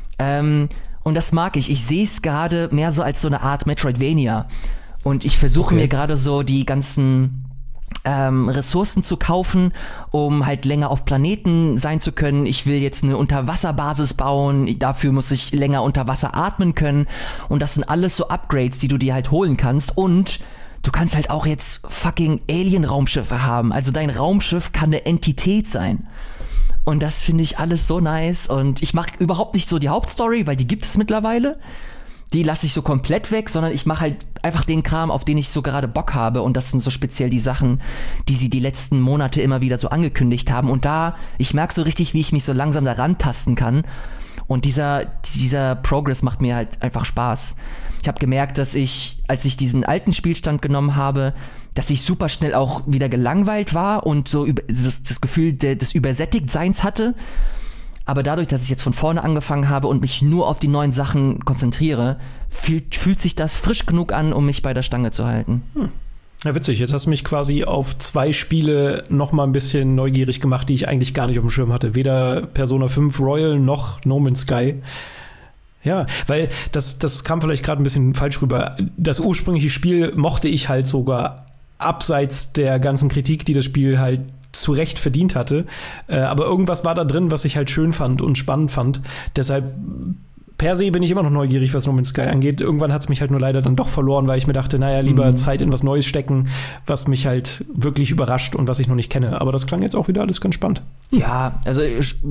Und das mag ich. Ich sehe es gerade mehr so als so eine Art Metroidvania. Und ich versuche mir gerade so die ganzen Ressourcen zu kaufen, um halt länger auf Planeten sein zu können. Ich will jetzt eine Unterwasserbasis bauen, dafür muss ich länger unter Wasser atmen können. Und das sind alles so Upgrades, die du dir halt holen kannst. Und du kannst halt auch jetzt fucking Alien-Raumschiffe haben. Also dein Raumschiff kann eine Entität sein. Und das finde ich alles so nice. Und ich mache überhaupt nicht so die Hauptstory, weil die gibt es mittlerweile. Die lasse ich so komplett weg, sondern ich mache halt einfach den Kram, auf den ich so gerade Bock habe. Und das sind so speziell die Sachen, die sie die letzten Monate immer wieder so angekündigt haben. Und ich merke so richtig, wie ich mich so langsam da rantasten kann. Und dieser Progress macht mir halt einfach Spaß. Ich habe gemerkt, dass als ich diesen alten Spielstand genommen habe, dass ich super schnell auch wieder gelangweilt war und so das Gefühl des Übersättigtseins hatte. Aber dadurch, dass ich jetzt von vorne angefangen habe und mich nur auf die neuen Sachen konzentriere, fühlt sich das frisch genug an, um mich bei der Stange zu halten. Ja, witzig. Jetzt hast du mich quasi auf 2 Spiele noch mal ein bisschen neugierig gemacht, die ich eigentlich gar nicht auf dem Schirm hatte. Weder Persona 5 Royal noch No Man's Sky. Ja, weil das kam vielleicht gerade ein bisschen falsch rüber. Das ursprüngliche Spiel mochte ich halt sogar abseits der ganzen Kritik, die das Spiel halt zu Recht verdient hatte. Aber irgendwas war da drin, was ich halt schön fand und spannend fand. Deshalb per se bin ich immer noch neugierig, was No Man's Sky angeht. Irgendwann hat es mich halt nur leider dann doch verloren, weil ich mir dachte, naja, lieber Zeit in was Neues stecken, was mich halt wirklich überrascht und was ich noch nicht kenne. Aber das klang jetzt auch wieder alles ganz spannend. Ja, also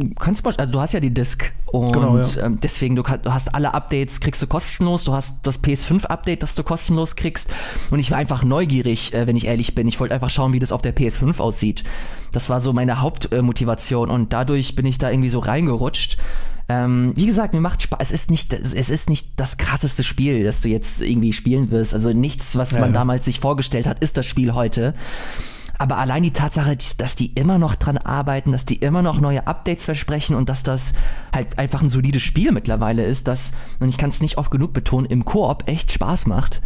du hast ja die Disc und genau, ja. Deswegen, du hast alle Updates, kriegst du kostenlos, du hast das PS5-Update, das du kostenlos kriegst und ich war einfach neugierig, wenn ich ehrlich bin. Ich wollte einfach schauen, wie das auf der PS5 aussieht. Das war so meine Hauptmotivation und dadurch bin ich da irgendwie so reingerutscht. Wie gesagt, mir macht Spaß. Es ist nicht das krasseste Spiel, das du jetzt irgendwie spielen wirst. Also nichts, was man damals sich vorgestellt hat, ist das Spiel heute. Aber allein die Tatsache, dass die immer noch dran arbeiten, dass die immer noch neue Updates versprechen und dass das halt einfach ein solides Spiel mittlerweile ist, und ich kann es nicht oft genug betonen, im Koop echt Spaß macht.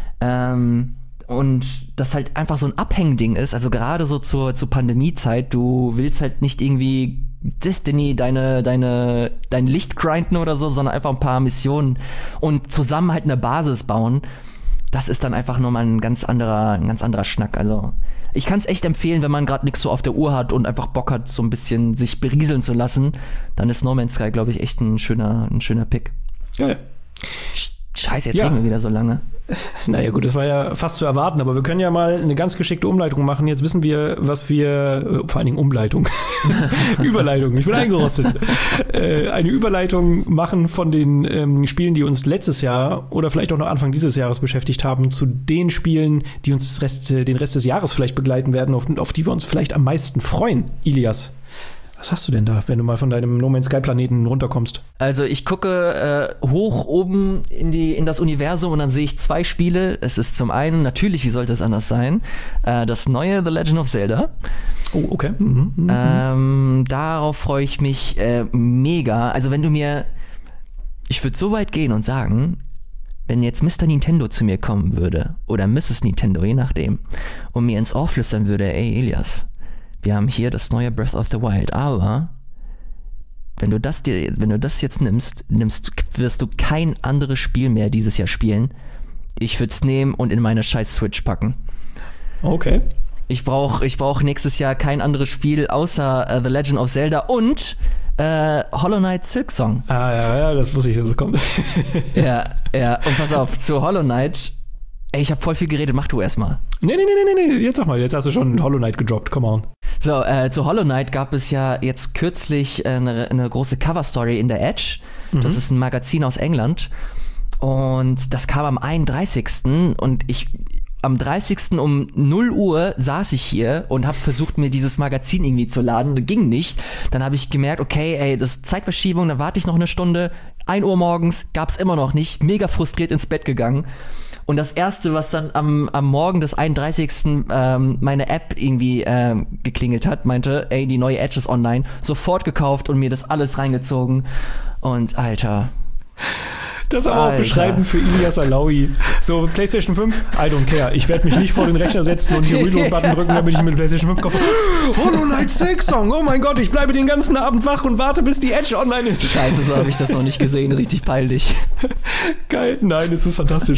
Und das halt einfach so ein Abhängding ist, also gerade so zur Pandemiezeit, du willst halt nicht irgendwie Destiny dein Licht grinden oder so, sondern einfach ein paar Missionen und zusammen halt eine Basis bauen. Das ist dann einfach nochmal ein ganz anderer Schnack. Also ich kann es echt empfehlen, wenn man gerade nichts so auf der Uhr hat und einfach Bock hat, so ein bisschen sich berieseln zu lassen, dann ist No Man's Sky, glaube ich, echt ein schöner Pick. Geil. Scheiße, jetzt reden wir wieder so lange. Naja gut, das war ja fast zu erwarten, aber wir können ja mal eine ganz geschickte Umleitung machen. Jetzt wissen wir, vor allen Dingen Umleitung, Überleitung, ich bin eingerostet. Eine Überleitung machen von den Spielen, die uns letztes Jahr oder vielleicht auch noch Anfang dieses Jahres beschäftigt haben, zu den Spielen, die uns den Rest des Jahres vielleicht begleiten werden, auf die wir uns vielleicht am meisten freuen. Ilias, was hast du denn da, wenn du mal von deinem No Man's Sky Planeten runterkommst? Also ich gucke hoch oben in das Universum und dann sehe ich 2 Spiele. Es ist zum einen, natürlich, wie sollte es anders sein, das neue The Legend of Zelda. Oh, okay. Darauf freue ich mich mega. Also ich würde so weit gehen und sagen, wenn jetzt Mr. Nintendo zu mir kommen würde, oder Mrs. Nintendo, je nachdem, und mir ins Ohr flüstern würde, ey Elias, wir haben hier das neue Breath of the Wild, aber wenn du das jetzt nimmst, wirst du kein anderes Spiel mehr dieses Jahr spielen. Ich würde es nehmen und in meine scheiß Switch packen. Okay. Ich brauch nächstes Jahr kein anderes Spiel außer The Legend of Zelda und Hollow Knight Silksong. Ja, das wusste ich, dass es kommt. Ja, und pass auf, zu Hollow Knight, ich habe voll viel geredet, mach du erstmal. Nee, jetzt sag mal, jetzt hast du schon Hollow Knight gedroppt, come on. So, zu Hollow Knight gab es ja jetzt kürzlich eine große Cover-Story in der Edge. Das ist ein Magazin aus England. Und das kam am 31. Und am 30. um 0 Uhr saß ich hier und habe versucht, mir dieses Magazin irgendwie zu laden. Das ging nicht. Dann habe ich gemerkt, okay, ey, das ist Zeitverschiebung, dann warte ich noch eine Stunde. 1 Uhr morgens gab's immer noch nicht. Mega frustriert ins Bett gegangen. Und das Erste, was dann am Morgen des 31. Meine App irgendwie geklingelt hat, meinte, ey, die neue Edge ist online. Sofort gekauft und mir das alles reingezogen. Und Alter... Das aber auch beschreiben für Ilias Alaoui. So, PlayStation 5, I don't care. Ich werde mich nicht vor den Rechner setzen und die Reload-Button drücken, damit ich mir PlayStation 5 kaufe. Hollow Knight Silksong, oh mein Gott, ich bleibe den ganzen Abend wach und warte, bis die Edge online ist. Scheiße, so habe ich das noch nicht gesehen. Richtig peinlich. Geil, nein, es ist fantastisch.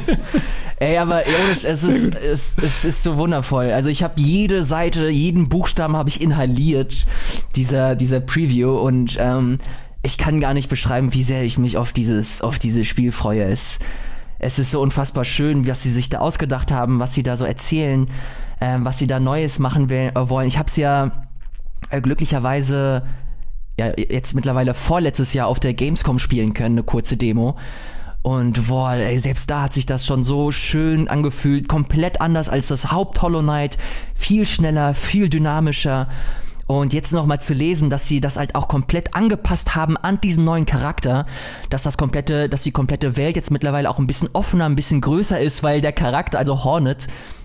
Ey, aber ironisch, es ist so wundervoll. Also ich habe jede Seite, jeden Buchstaben habe ich inhaliert, dieser Preview, und ich kann gar nicht beschreiben, wie sehr ich mich auf dieses Spiel freue. Es ist so unfassbar schön, was sie sich da ausgedacht haben, was sie da so erzählen, was sie da Neues machen wollen. Ich habe es ja glücklicherweise jetzt mittlerweile vorletztes Jahr auf der Gamescom spielen können, eine kurze Demo. Und boah, ey, selbst da hat sich das schon so schön angefühlt, komplett anders als das Haupt-Hollow Knight, viel schneller, viel dynamischer. Und jetzt noch mal zu lesen, dass sie das halt auch komplett angepasst haben an diesen neuen Charakter, dass die komplette Welt jetzt mittlerweile auch ein bisschen offener, ein bisschen größer ist, weil der Charakter, also Hornet,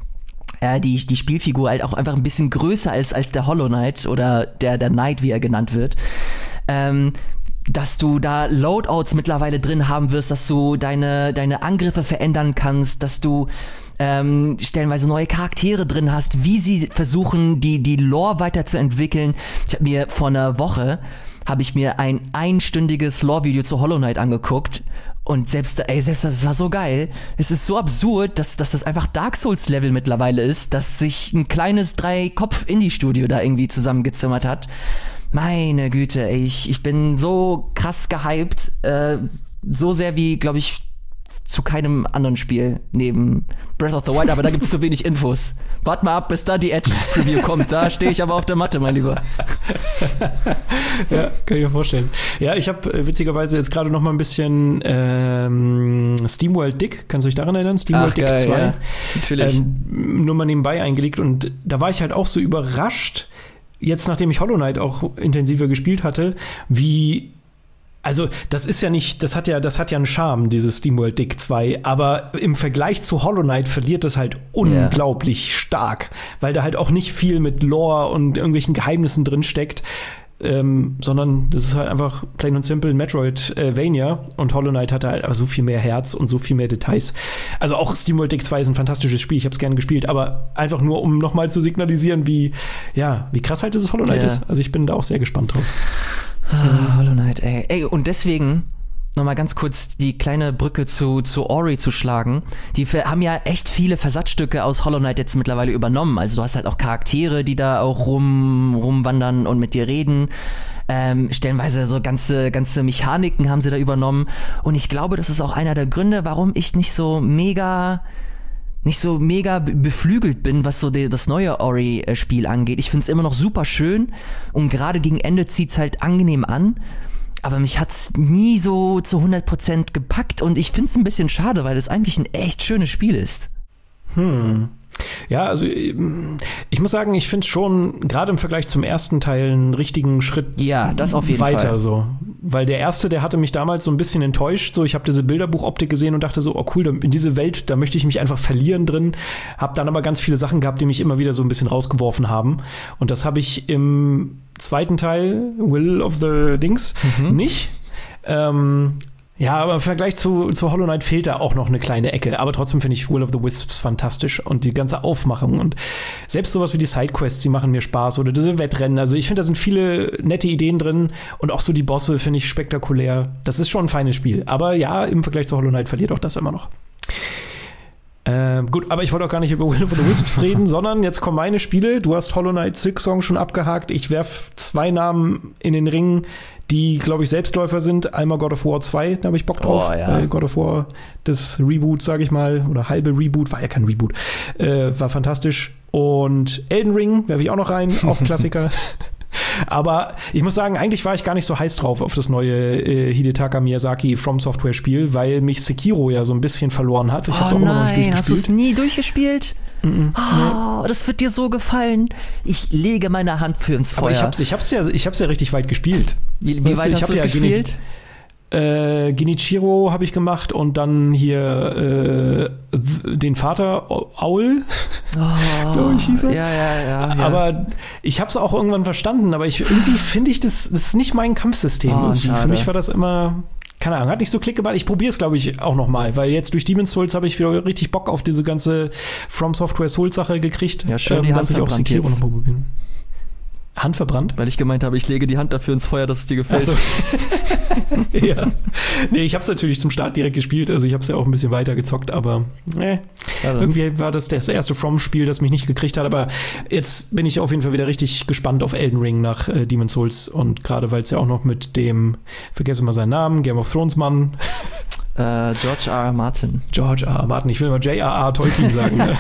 die Spielfigur halt auch einfach ein bisschen größer ist als der Hollow Knight oder der Knight, wie er genannt wird. Dass du da Loadouts mittlerweile drin haben wirst, dass du deine Angriffe verändern kannst, dass du stellenweise neue Charaktere drin hast, wie sie versuchen, die Lore weiterzuentwickeln. Ich habe mir vor einer Woche ein einstündiges Lore-Video zu Hollow Knight angeguckt, und selbst das war so geil. Es ist so absurd, dass das einfach Dark Souls-Level mittlerweile ist, dass sich ein kleines 3-Kopf-Indie-Studio da irgendwie zusammengezimmert hat. Meine Güte, ey, ich bin so krass gehypt, so sehr wie, glaube ich, zu keinem anderen Spiel neben Breath of the Wild, aber da gibt es zu wenig Infos. Wart mal ab, bis da die Edge-Preview kommt. Da stehe ich aber auf der Matte, mein Lieber. Ja, kann ich mir vorstellen. Ja, ich habe witzigerweise jetzt gerade noch mal ein bisschen SteamWorld Dick, kannst du dich daran erinnern? SteamWorld Dick 2. Ja, natürlich. Nur mal nebenbei eingelegt, und da war ich halt auch so überrascht, jetzt nachdem ich Hollow Knight auch intensiver gespielt hatte, also das ist ja nicht, das hat ja einen Charme, dieses SteamWorld Dick 2, aber im Vergleich zu Hollow Knight verliert es halt unglaublich stark, weil da halt auch nicht viel mit Lore und irgendwelchen Geheimnissen drin steckt, sondern das ist halt einfach plain und simple Metroidvania, und Hollow Knight hatte halt aber so viel mehr Herz und so viel mehr Details. Also auch SteamWorld Dick 2 ist ein fantastisches Spiel, ich habe es gerne gespielt, aber einfach nur, um nochmal zu signalisieren, wie krass halt dieses Hollow Knight ist. Also ich bin da auch sehr gespannt drauf. Hollow Knight, ey. Ey, und deswegen nochmal ganz kurz die kleine Brücke zu Ori zu schlagen. Die haben ja echt viele Versatzstücke aus Hollow Knight jetzt mittlerweile übernommen. Also du hast halt auch Charaktere, die da auch rumwandern und mit dir reden. Stellenweise so ganze Mechaniken haben sie da übernommen. Und ich glaube, das ist auch einer der Gründe, warum ich nicht so mega beflügelt bin, was so das neue Ori-Spiel angeht. Ich find's immer noch super schön, und gerade gegen Ende zieht's halt angenehm an, aber mich hat's nie so zu 100% gepackt, und ich find's ein bisschen schade, weil es eigentlich ein echt schönes Spiel ist. Ja, also ich muss sagen, ich finde es schon gerade im Vergleich zum ersten Teil einen richtigen Schritt das auf jeden weiter Fall. So. weil der erste, der hatte mich damals so ein bisschen enttäuscht. So, ich habe diese Bilderbuchoptik gesehen und dachte so, oh cool, in diese Welt, da möchte ich mich einfach verlieren drin. Hab dann aber ganz viele Sachen gehabt, die mich immer wieder so ein bisschen rausgeworfen haben. Und das habe ich im zweiten Teil, Will of the Dings, nicht. Ja, aber im Vergleich zu Hollow Knight fehlt da auch noch eine kleine Ecke. Aber trotzdem finde ich Will of the Wisps fantastisch und die ganze Aufmachung und selbst sowas wie die Sidequests, die machen mir Spaß oder diese Wettrennen. Also ich finde, da sind viele nette Ideen drin und auch so die Bosse finde ich spektakulär. Das ist schon ein feines Spiel. Aber ja, im Vergleich zu Hollow Knight verliert auch das immer noch. Gut, aber ich wollte auch gar nicht über Will of the Wisps reden, sondern jetzt kommen meine Spiele. Du hast Hollow Knight Silksong schon abgehakt. Ich werf 2 Namen in den Ring, die, glaube ich, Selbstläufer sind. Einmal God of War 2, da habe ich Bock drauf. Oh, ja. God of War, das Reboot, sage ich mal, oder halbe Reboot, war ja kein Reboot, war fantastisch. Und Elden Ring werfe ich auch noch rein, auch Klassiker. Aber ich muss sagen, eigentlich war ich gar nicht so heiß drauf auf das neue Hidetaka Miyazaki From Software Spiel, weil mich Sekiro ja so ein bisschen verloren hat. Ich hab's auch immer noch nicht durchgespielt. Hast du es nie durchgespielt? Das wird dir so gefallen. Ich lege meine Hand für ins Feuer. Aber ich hab's ja richtig weit gespielt. Wie weit hast du es gespielt? Genichiro habe ich gemacht und dann hier den Vater Aul, glaube ich, hieß er. Ja. Aber ich habe es auch irgendwann verstanden, aber irgendwie finde ich, das ist nicht mein Kampfsystem. Für mich war das immer, keine Ahnung, hat nicht so Klick gemacht. Ich probiere es, glaube ich, auch noch mal, weil jetzt durch Demon's Souls habe ich wieder richtig Bock auf diese ganze From Software Souls-Sache gekriegt. Ja, schön, die Hand ich auch Sekiro noch mal probieren. Hand verbrannt? Weil ich gemeint habe, ich lege die Hand dafür ins Feuer, dass es dir gefällt. Ach so. Ja. Nee, ich habe es natürlich zum Start direkt gespielt, also ich habe es ja auch ein bisschen weiter gezockt, aber irgendwie war das erste From-Spiel, das mich nicht gekriegt hat, aber jetzt bin ich auf jeden Fall wieder richtig gespannt auf Elden Ring nach Demon's Souls und gerade weil es ja auch noch mit dem, vergesse mal seinen Namen, Game of Thrones Mann. George R. R. Martin. George R. R. Martin, ich will immer J.R.R. Tolkien sagen. Ne?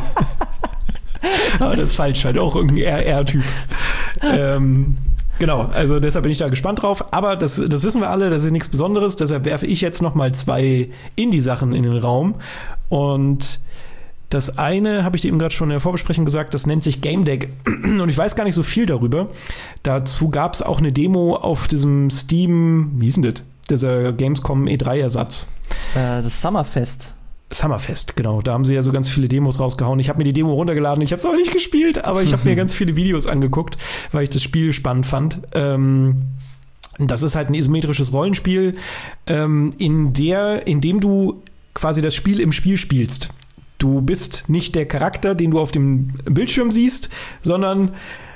Aber das ist falsch, halt auch irgendein RR-Typ. Genau, also deshalb bin ich da gespannt drauf. Aber das wissen wir alle, das ist nichts Besonderes. Deshalb werfe ich jetzt noch mal 2 Indie-Sachen in den Raum. Und das eine, habe ich dir eben gerade schon in der Vorbesprechung gesagt, das nennt sich Game Deck. Und ich weiß gar nicht so viel darüber. Dazu gab es auch eine Demo auf diesem Steam, wie hieß denn das? Dieser Gamescom E3-Ersatz. Das Summerfest. Summerfest, genau. Da haben sie ja so ganz viele Demos rausgehauen. Ich habe mir die Demo runtergeladen. Ich habe es auch nicht gespielt, aber ich habe mir ganz viele Videos angeguckt, weil ich das Spiel spannend fand. Das ist halt ein isometrisches Rollenspiel, in dem du quasi das Spiel im Spiel spielst. Du bist nicht der Charakter, den du auf dem Bildschirm siehst, sondern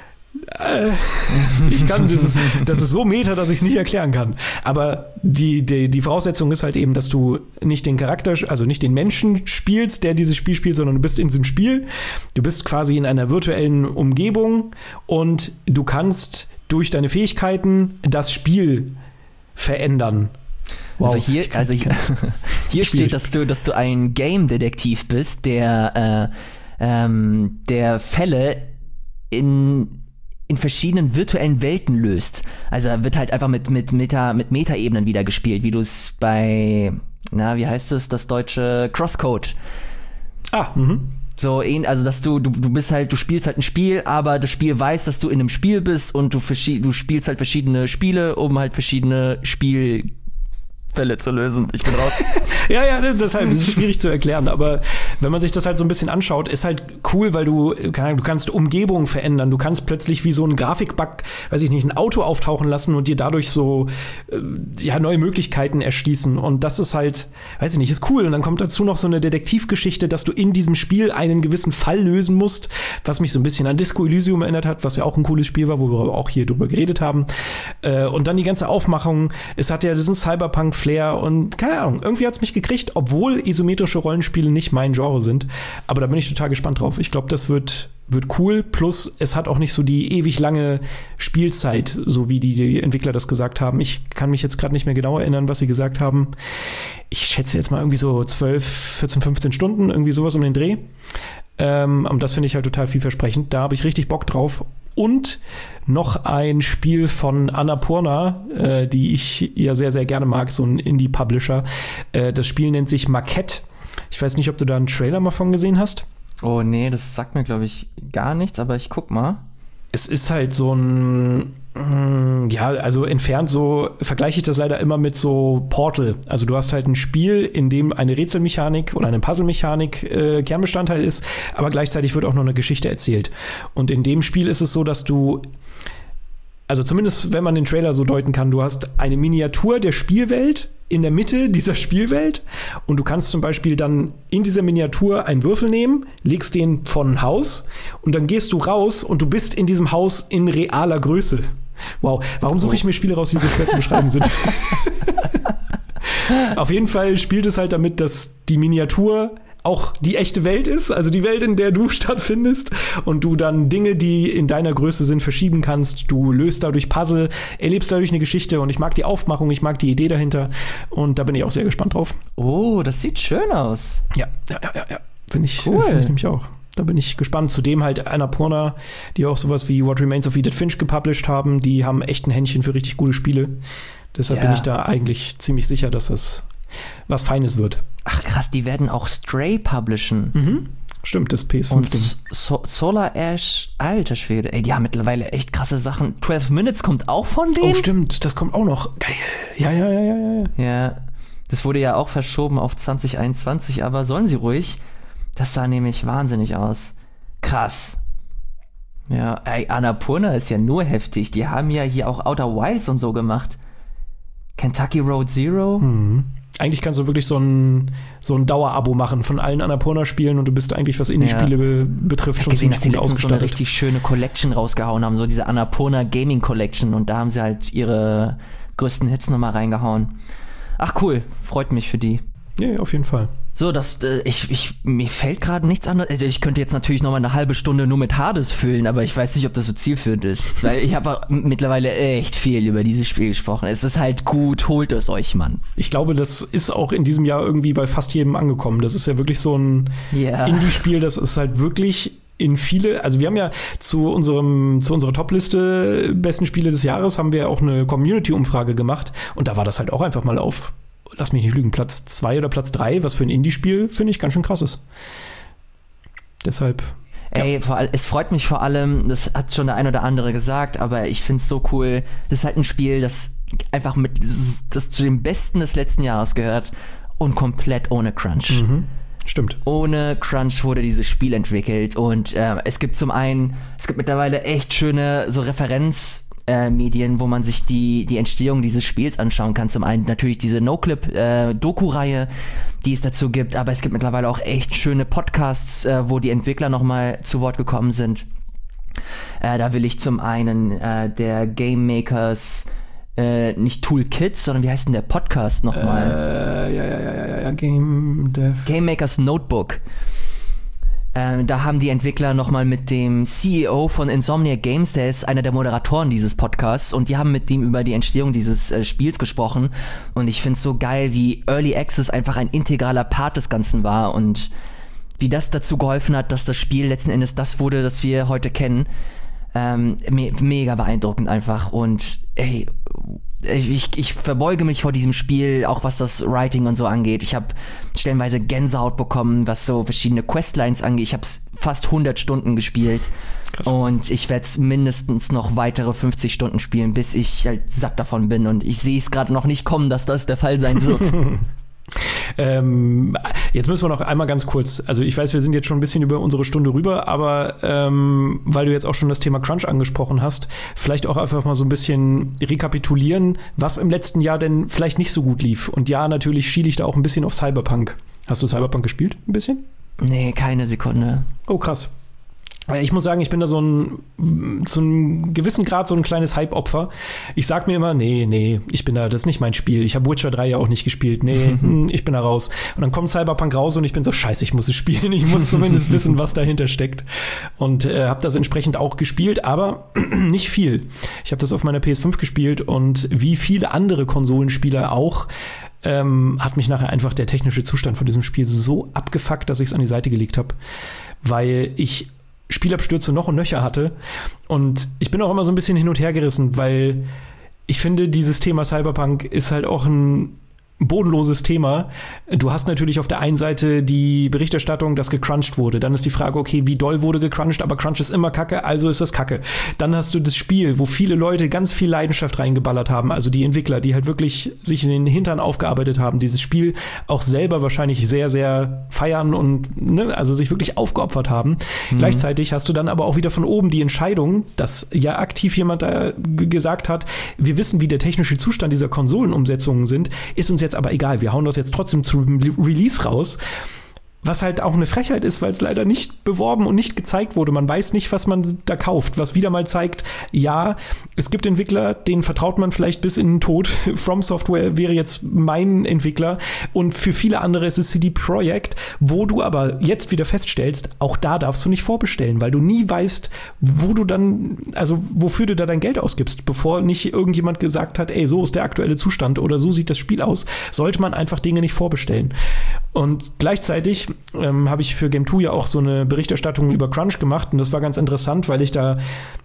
das ist so meta, dass ich es nicht erklären kann. Aber die Voraussetzung ist halt eben, dass du nicht den Charakter, also nicht den Menschen spielst, der dieses Spiel spielt, sondern du bist in diesem Spiel. Du bist quasi in einer virtuellen Umgebung und du kannst durch deine Fähigkeiten das Spiel verändern. Wow. Hier steht, dass du ein Game-Detektiv bist, der Fälle in verschiedenen virtuellen Welten löst. Also da wird halt einfach mit Meta-Ebenen wieder gespielt, wie du es bei, wie heißt es, das deutsche Crosscode. So, also dass du bist halt, du spielst halt ein Spiel, aber das Spiel weiß, dass du in einem Spiel bist und du spielst halt verschiedene Spiele, um halt verschiedene Fälle zu lösen. Ich bin raus. Ja, deshalb ist es schwierig zu erklären, aber wenn man sich das halt so ein bisschen anschaut, ist halt cool, weil du kannst Umgebungen verändern, du kannst plötzlich wie so ein Grafikbug, weiß ich nicht, ein Auto auftauchen lassen und dir dadurch so neue Möglichkeiten erschließen und das ist halt, weiß ich nicht, ist cool und dann kommt dazu noch so eine Detektivgeschichte, dass du in diesem Spiel einen gewissen Fall lösen musst, was mich so ein bisschen an Disco Elysium erinnert hat, was ja auch ein cooles Spiel war, wo wir auch hier drüber geredet haben und dann die ganze Aufmachung, es hat ja diesen Cyberpunk-Flair und keine Ahnung, irgendwie hat es mich gekriegt, obwohl isometrische Rollenspiele nicht mein Genre sind. Aber da bin ich total gespannt drauf. Ich glaube, das wird cool. Plus, es hat auch nicht so die ewig lange Spielzeit, so wie die Entwickler das gesagt haben. Ich kann mich jetzt gerade nicht mehr genau erinnern, was sie gesagt haben. Ich schätze jetzt mal irgendwie so 12, 14, 15 Stunden, irgendwie sowas um den Dreh. Und das finde ich halt total vielversprechend. Da habe ich richtig Bock drauf. Und noch ein Spiel von Annapurna, die ich ja sehr, sehr gerne mag, so ein Indie-Publisher. Das Spiel nennt sich Maquette. Ich weiß nicht, ob du da einen Trailer mal von gesehen hast. Oh nee, das sagt mir, glaube ich, gar nichts, aber ich guck mal. Es ist halt so ein Ja, also entfernt so vergleiche ich das leider immer mit so Portal. Also du hast halt ein Spiel, in dem eine Rätselmechanik oder eine Puzzlemechanik Kernbestandteil ist, aber gleichzeitig wird auch noch eine Geschichte erzählt. Und in dem Spiel ist es so, dass du, also zumindest wenn man den Trailer so deuten kann, du hast eine Miniatur der Spielwelt in der Mitte dieser Spielwelt und du kannst zum Beispiel dann in dieser Miniatur einen Würfel nehmen, legst den von ein Haus und dann gehst du raus und du bist in diesem Haus in realer Größe. Wow, warum suche ich mir Spiele raus, die so schwer zu beschreiben sind? Auf jeden Fall spielt es halt damit, dass die Miniatur auch die echte Welt ist, also die Welt, in der du stattfindest und du dann Dinge, die in deiner Größe sind, verschieben kannst. Du löst dadurch Puzzle, erlebst dadurch eine Geschichte und ich mag die Aufmachung, ich mag die Idee dahinter und da bin ich auch sehr gespannt drauf. Oh, das sieht schön aus. Ja. Finde ich nämlich auch. Da bin ich gespannt. Zudem halt Annapurna, die auch sowas wie What Remains of Edith Finch gepublished haben. Die haben echt ein Händchen für richtig gute Spiele. Deshalb bin ich da eigentlich ziemlich sicher, dass das was Feines wird. Ach krass, die werden auch Stray publishen. Stimmt, das PS5-Ding. Und Solar Ash, alter Schwede. Ey, die haben mittlerweile echt krasse Sachen. 12 Minutes kommt auch von denen? Oh, stimmt, das kommt auch noch. Geil. Ja. Ja, das wurde ja auch verschoben auf 2021, aber sollen sie ruhig. Das sah nämlich wahnsinnig aus. Krass. Ja, ey, Annapurna ist ja nur heftig. Die haben ja hier auch Outer Wilds und so gemacht. Kentucky Road Zero. Eigentlich kannst du wirklich so ein Dauerabo machen von allen Annapurna-Spielen und du bist eigentlich, was Indie-Spiele betrifft, schon ziemlich gut ausgestattet. So eine richtig schöne Collection rausgehauen haben, so diese Annapurna Gaming Collection und da haben sie halt ihre größten Hits nochmal reingehauen. Ach cool, freut mich für die. Ja, auf jeden Fall. So, mir fällt gerade nichts anderes. Also ich könnte jetzt natürlich noch mal eine halbe Stunde nur mit Hades füllen, aber ich weiß nicht, ob das so zielführend ist. Weil ich habe mittlerweile echt viel über dieses Spiel gesprochen. Es ist halt gut, holt es euch, Mann. Ich glaube, das ist auch in diesem Jahr irgendwie bei fast jedem angekommen. Das ist ja wirklich so ein Indie-Spiel, das ist halt wirklich in viele, also wir haben ja zu unserer Top-Liste besten Spiele des Jahres haben wir auch eine Community-Umfrage gemacht und da war das halt auch einfach mal auf, lass mich nicht lügen, Platz 2 oder Platz 3, was für ein Indie-Spiel, finde ich, ganz schön krass ist. Deshalb. Ey, es freut mich vor allem, das hat schon der ein oder andere gesagt, aber ich finde es so cool. Das ist halt ein Spiel, das einfach das zu den Besten des letzten Jahres gehört und komplett ohne Crunch. Stimmt. Ohne Crunch wurde dieses Spiel entwickelt und es gibt mittlerweile echt schöne so Referenzmedien, wo man sich die Entstehung dieses Spiels anschauen kann. Zum einen natürlich diese No-Clip-Doku-Reihe, die es dazu gibt, aber es gibt mittlerweile auch echt schöne Podcasts, wo die Entwickler nochmal zu Wort gekommen sind. Da will ich zum einen der Game Makers nicht Toolkits, sondern wie heißt denn der Podcast nochmal? Game Makers Notebook. Da haben die Entwickler nochmal mit dem CEO von Insomniac Games, der ist einer der Moderatoren dieses Podcasts, und die haben mit ihm über die Entstehung dieses Spiels gesprochen. Und ich finde es so geil, wie Early Access einfach ein integraler Part des Ganzen war und wie das dazu geholfen hat, dass das Spiel letzten Endes das wurde, das wir heute kennen. Mega beeindruckend einfach. Und ey, ich verbeuge mich vor diesem Spiel, auch was das Writing und so angeht. Ich habe stellenweise Gänsehaut bekommen, was so verschiedene Questlines angeht. Ich habe es fast 100 Stunden gespielt. Krass. Und ich werde es mindestens noch weitere 50 Stunden spielen, bis ich halt satt davon bin. Und ich sehe es gerade noch nicht kommen, dass das der Fall sein wird. Jetzt müssen wir noch einmal ganz kurz, also ich weiß, wir sind jetzt schon ein bisschen über unsere Stunde rüber, aber weil du jetzt auch schon das Thema Crunch angesprochen hast, vielleicht auch einfach mal so ein bisschen rekapitulieren, was im letzten Jahr denn vielleicht nicht so gut lief. Und ja, natürlich schiele ich da auch ein bisschen auf Cyberpunk. Hast du Cyberpunk gespielt? Ein bisschen? Nee, keine Sekunde. Oh, krass. Ich muss sagen, ich bin da zu einem gewissen Grad so ein kleines Hype-Opfer. Ich sag mir immer, nee, das ist nicht mein Spiel. Ich habe Witcher 3 ja auch nicht gespielt. Nee, ich bin da raus. Und dann kommt Cyberpunk raus und ich bin so, scheiße, ich muss es spielen. Ich muss zumindest wissen, was dahinter steckt. Und habe das entsprechend auch gespielt, aber nicht viel. Ich habe das auf meiner PS5 gespielt und wie viele andere Konsolenspieler auch, hat mich nachher einfach der technische Zustand von diesem Spiel so abgefuckt, dass ich es an die Seite gelegt habe. Weil ich Spielabstürze noch und nöcher hatte. Und ich bin auch immer so ein bisschen hin und her gerissen, weil ich finde, dieses Thema Cyberpunk ist halt auch ein bodenloses Thema. Du hast natürlich auf der einen Seite die Berichterstattung, dass gecrunched wurde. Dann ist die Frage, okay, wie doll wurde gecrunched? Aber Crunch ist immer Kacke, also ist das Kacke. Dann hast du das Spiel, wo viele Leute ganz viel Leidenschaft reingeballert haben. Also die Entwickler, die halt wirklich sich in den Hintern aufgearbeitet haben, dieses Spiel auch selber wahrscheinlich sehr, sehr feiern und also sich wirklich aufgeopfert haben. Gleichzeitig hast du dann aber auch wieder von oben die Entscheidung, dass ja aktiv jemand da gesagt hat, wir wissen, wie der technische Zustand dieser Konsolenumsetzungen sind, ist uns jetzt aber egal, wir hauen das jetzt trotzdem zu Release raus. Was halt auch eine Frechheit ist, weil es leider nicht beworben und nicht gezeigt wurde. Man weiß nicht, was man da kauft. Was wieder mal zeigt, ja, es gibt Entwickler, denen vertraut man vielleicht bis in den Tod. From Software wäre jetzt mein Entwickler. Und für viele andere ist es CD Projekt, wo du aber jetzt wieder feststellst, auch da darfst du nicht vorbestellen, weil du nie weißt, wo du dann, also wofür du da dein Geld ausgibst. Bevor nicht irgendjemand gesagt hat, ey, so ist der aktuelle Zustand oder so sieht das Spiel aus, sollte man einfach Dinge nicht vorbestellen. Und gleichzeitig habe ich für Game 2 ja auch so eine Berichterstattung über Crunch gemacht und das war ganz interessant, weil ich da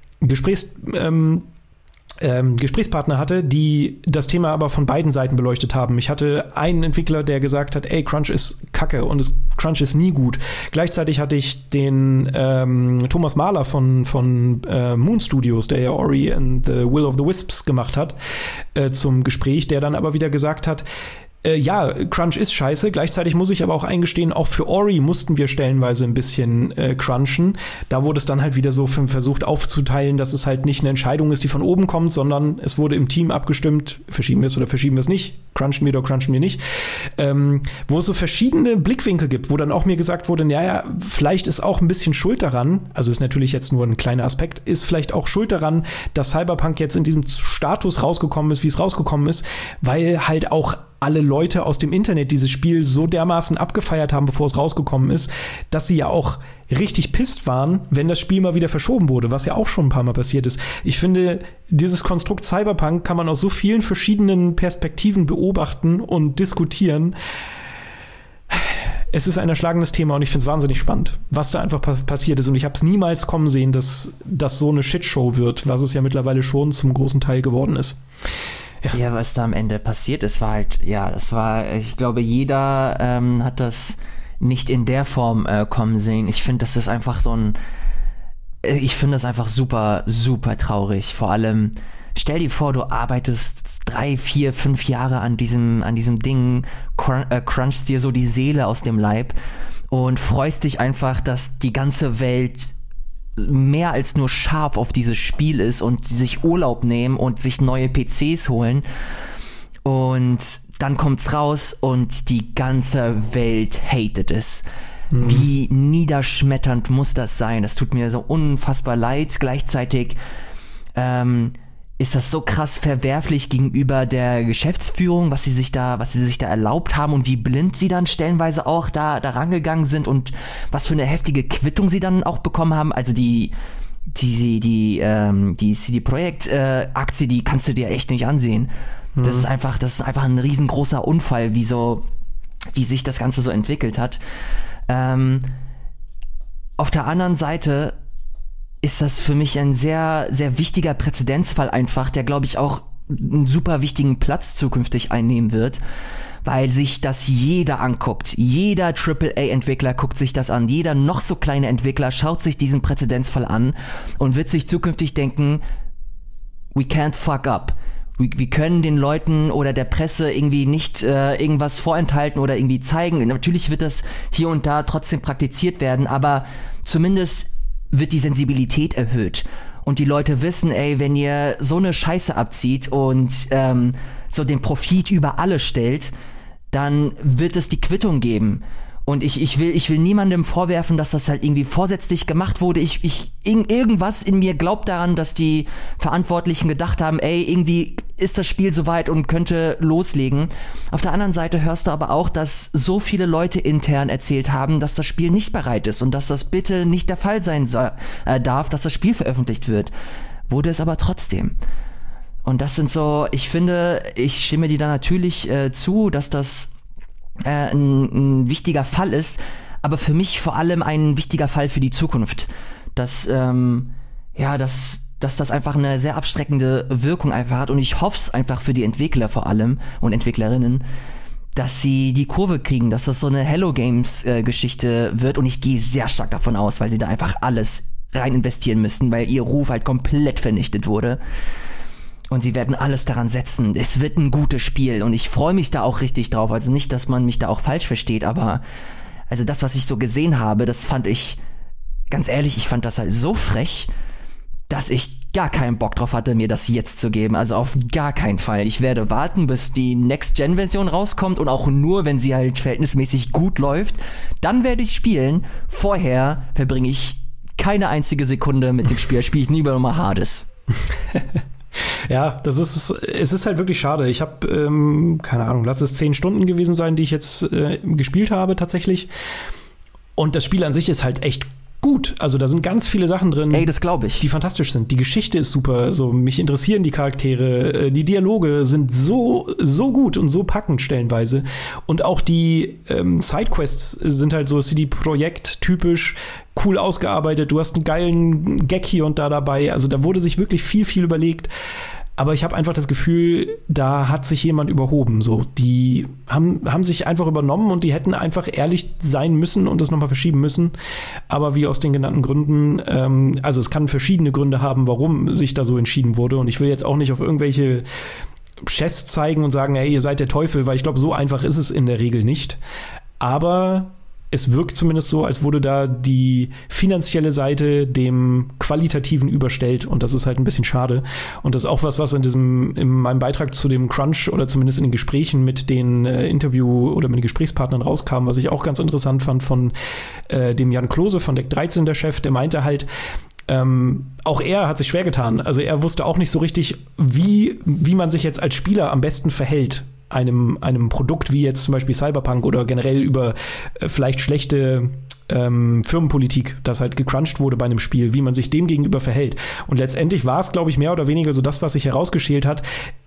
Gesprächspartner hatte, die das Thema aber von beiden Seiten beleuchtet haben. Ich hatte einen Entwickler, der gesagt hat, ey, Crunch ist Kacke und Crunch ist nie gut. Gleichzeitig hatte ich den Thomas Mahler von Moon Studios, der ja Ori and the Will of the Wisps gemacht hat, zum Gespräch, der dann aber wieder gesagt hat, ja, Crunch ist scheiße. Gleichzeitig muss ich aber auch eingestehen, auch für Ori mussten wir stellenweise ein bisschen crunchen. Da wurde es dann halt wieder so versucht aufzuteilen, dass es halt nicht eine Entscheidung ist, die von oben kommt, sondern es wurde im Team abgestimmt, verschieben wir es oder verschieben wir es nicht, crunchen wir oder crunchen wir nicht. Wo es so verschiedene Blickwinkel gibt, wo dann auch mir gesagt wurde, naja, vielleicht ist auch ein bisschen Schuld daran, also ist natürlich jetzt nur ein kleiner Aspekt, ist vielleicht auch Schuld daran, dass Cyberpunk jetzt in diesem Status rausgekommen ist, wie es rausgekommen ist, weil halt auch alle Leute aus dem Internet dieses Spiel so dermaßen abgefeiert haben, bevor es rausgekommen ist, dass sie ja auch richtig pisst waren, wenn das Spiel mal wieder verschoben wurde, was ja auch schon ein paar Mal passiert ist. Ich finde, dieses Konstrukt Cyberpunk kann man aus so vielen verschiedenen Perspektiven beobachten und diskutieren. Es ist ein erschlagendes Thema und ich finde es wahnsinnig spannend, was da einfach passiert ist. Und ich habe es niemals kommen sehen, dass das so eine Shitshow wird, was es ja mittlerweile schon zum großen Teil geworden ist. Ja, was da am Ende passiert ist, war halt, ja, das war, ich glaube, jeder hat das nicht in der Form kommen sehen. Ich finde, das ist einfach ich finde das einfach super, super traurig. Vor allem, stell dir vor, du arbeitest 3, 4, 5 Jahre an diesem Ding, crunchst dir so die Seele aus dem Leib und freust dich einfach, dass die ganze Welt mehr als nur scharf auf dieses Spiel ist und sich Urlaub nehmen und sich neue PCs holen und dann kommt's raus und die ganze Welt hatet es. Wie niederschmetternd muss das sein? Das tut mir so unfassbar leid. Gleichzeitig ist das so krass verwerflich gegenüber der Geschäftsführung, was sie sich da erlaubt haben und wie blind sie dann stellenweise auch da rangegangen sind und was für eine heftige Quittung sie dann auch bekommen haben. Also die CD Projekt Aktie, die kannst du dir echt nicht ansehen. Das ist einfach ein riesengroßer Unfall, wie sich das Ganze so entwickelt hat. Auf der anderen Seite ist das für mich ein sehr, sehr wichtiger Präzedenzfall einfach, der, glaube ich, auch einen super wichtigen Platz zukünftig einnehmen wird, weil sich das jeder anguckt. Jeder AAA-Entwickler guckt sich das an. Jeder noch so kleine Entwickler schaut sich diesen Präzedenzfall an und wird sich zukünftig denken, we can't fuck up. Wir können den Leuten oder der Presse irgendwie nicht irgendwas vorenthalten oder irgendwie zeigen. Natürlich wird das hier und da trotzdem praktiziert werden, aber zumindest wird die Sensibilität erhöht. Und die Leute wissen, ey, wenn ihr so eine Scheiße abzieht und so den Profit über alles stellt, dann wird es die Quittung geben. Und ich will niemandem vorwerfen, dass das halt irgendwie vorsätzlich gemacht wurde. Irgendwas in mir glaubt daran, dass die Verantwortlichen gedacht haben, ey, irgendwie ist das Spiel soweit und könnte loslegen. Auf der anderen Seite hörst du aber auch, dass so viele Leute intern erzählt haben, dass das Spiel nicht bereit ist und dass das bitte nicht der Fall sein darf, dass das Spiel veröffentlicht wird. Wurde es aber trotzdem. Und das sind so, ich finde, ich stimme dir da natürlich zu, dass das ein wichtiger Fall ist, aber für mich vor allem ein wichtiger Fall für die Zukunft. Dass das einfach eine sehr abschreckende Wirkung einfach hat und ich hoffe es einfach für die Entwickler vor allem und Entwicklerinnen, dass sie die Kurve kriegen, dass das so eine Hello Games Geschichte wird, und ich gehe sehr stark davon aus, weil sie da einfach alles rein investieren müssen, weil ihr Ruf halt komplett vernichtet wurde. Und sie werden alles daran setzen. Es wird ein gutes Spiel und ich freue mich da auch richtig drauf. Also nicht, dass man mich da auch falsch versteht, aber also das, was ich so gesehen habe, das fand ich, ganz ehrlich, ich fand das halt so frech, dass ich gar keinen Bock drauf hatte, mir das jetzt zu geben. Also auf gar keinen Fall. Ich werde warten, bis die Next-Gen-Version rauskommt und auch nur, wenn sie halt verhältnismäßig gut läuft. Dann werde ich spielen. Vorher verbringe ich keine einzige Sekunde mit dem Spiel. Spiele ich nie über Hades. Ja, es ist halt wirklich schade. Ich habe, keine Ahnung, lass es 10 Stunden gewesen sein, die ich jetzt gespielt habe tatsächlich. Und das Spiel an sich ist halt echt gut. Also da sind ganz viele Sachen drin, Ey, das glaube ich, die fantastisch sind. Die Geschichte ist super. So, mich interessieren die Charaktere. Die Dialoge sind so gut und so packend stellenweise. Und auch die Sidequests sind halt so CD Projekt typisch cool ausgearbeitet. Du hast einen geilen Gag hier und da dabei. Also da wurde sich wirklich viel überlegt. Aber ich habe einfach das Gefühl, da hat sich jemand überhoben. So, die haben sich einfach übernommen und die hätten einfach ehrlich sein müssen und das nochmal verschieben müssen. Aber wie aus den genannten Gründen, also es kann verschiedene Gründe haben, warum sich da so entschieden wurde. Und ich will jetzt auch nicht auf irgendwelche Chests zeigen und sagen, hey, ihr seid der Teufel, weil ich glaube, so einfach ist es in der Regel nicht. Aber es wirkt zumindest so, als wurde da die finanzielle Seite dem Qualitativen überstellt und das ist halt ein bisschen schade. Und das ist auch was in meinem Beitrag zu dem Crunch oder zumindest in den Gesprächen mit den Interview- oder mit den Gesprächspartnern rauskam, was ich auch ganz interessant fand von dem Jan Klose von Deck 13, der Chef, der meinte halt, auch er hat sich schwer getan. Also er wusste auch nicht so richtig, wie man sich jetzt als Spieler am besten verhält einem Produkt wie jetzt zum Beispiel Cyberpunk oder generell über vielleicht schlechte Firmenpolitik, das halt gecrunched wurde bei einem Spiel, wie man sich dem gegenüber verhält. Und letztendlich war es, glaube ich, mehr oder weniger so das, was sich herausgeschält hat.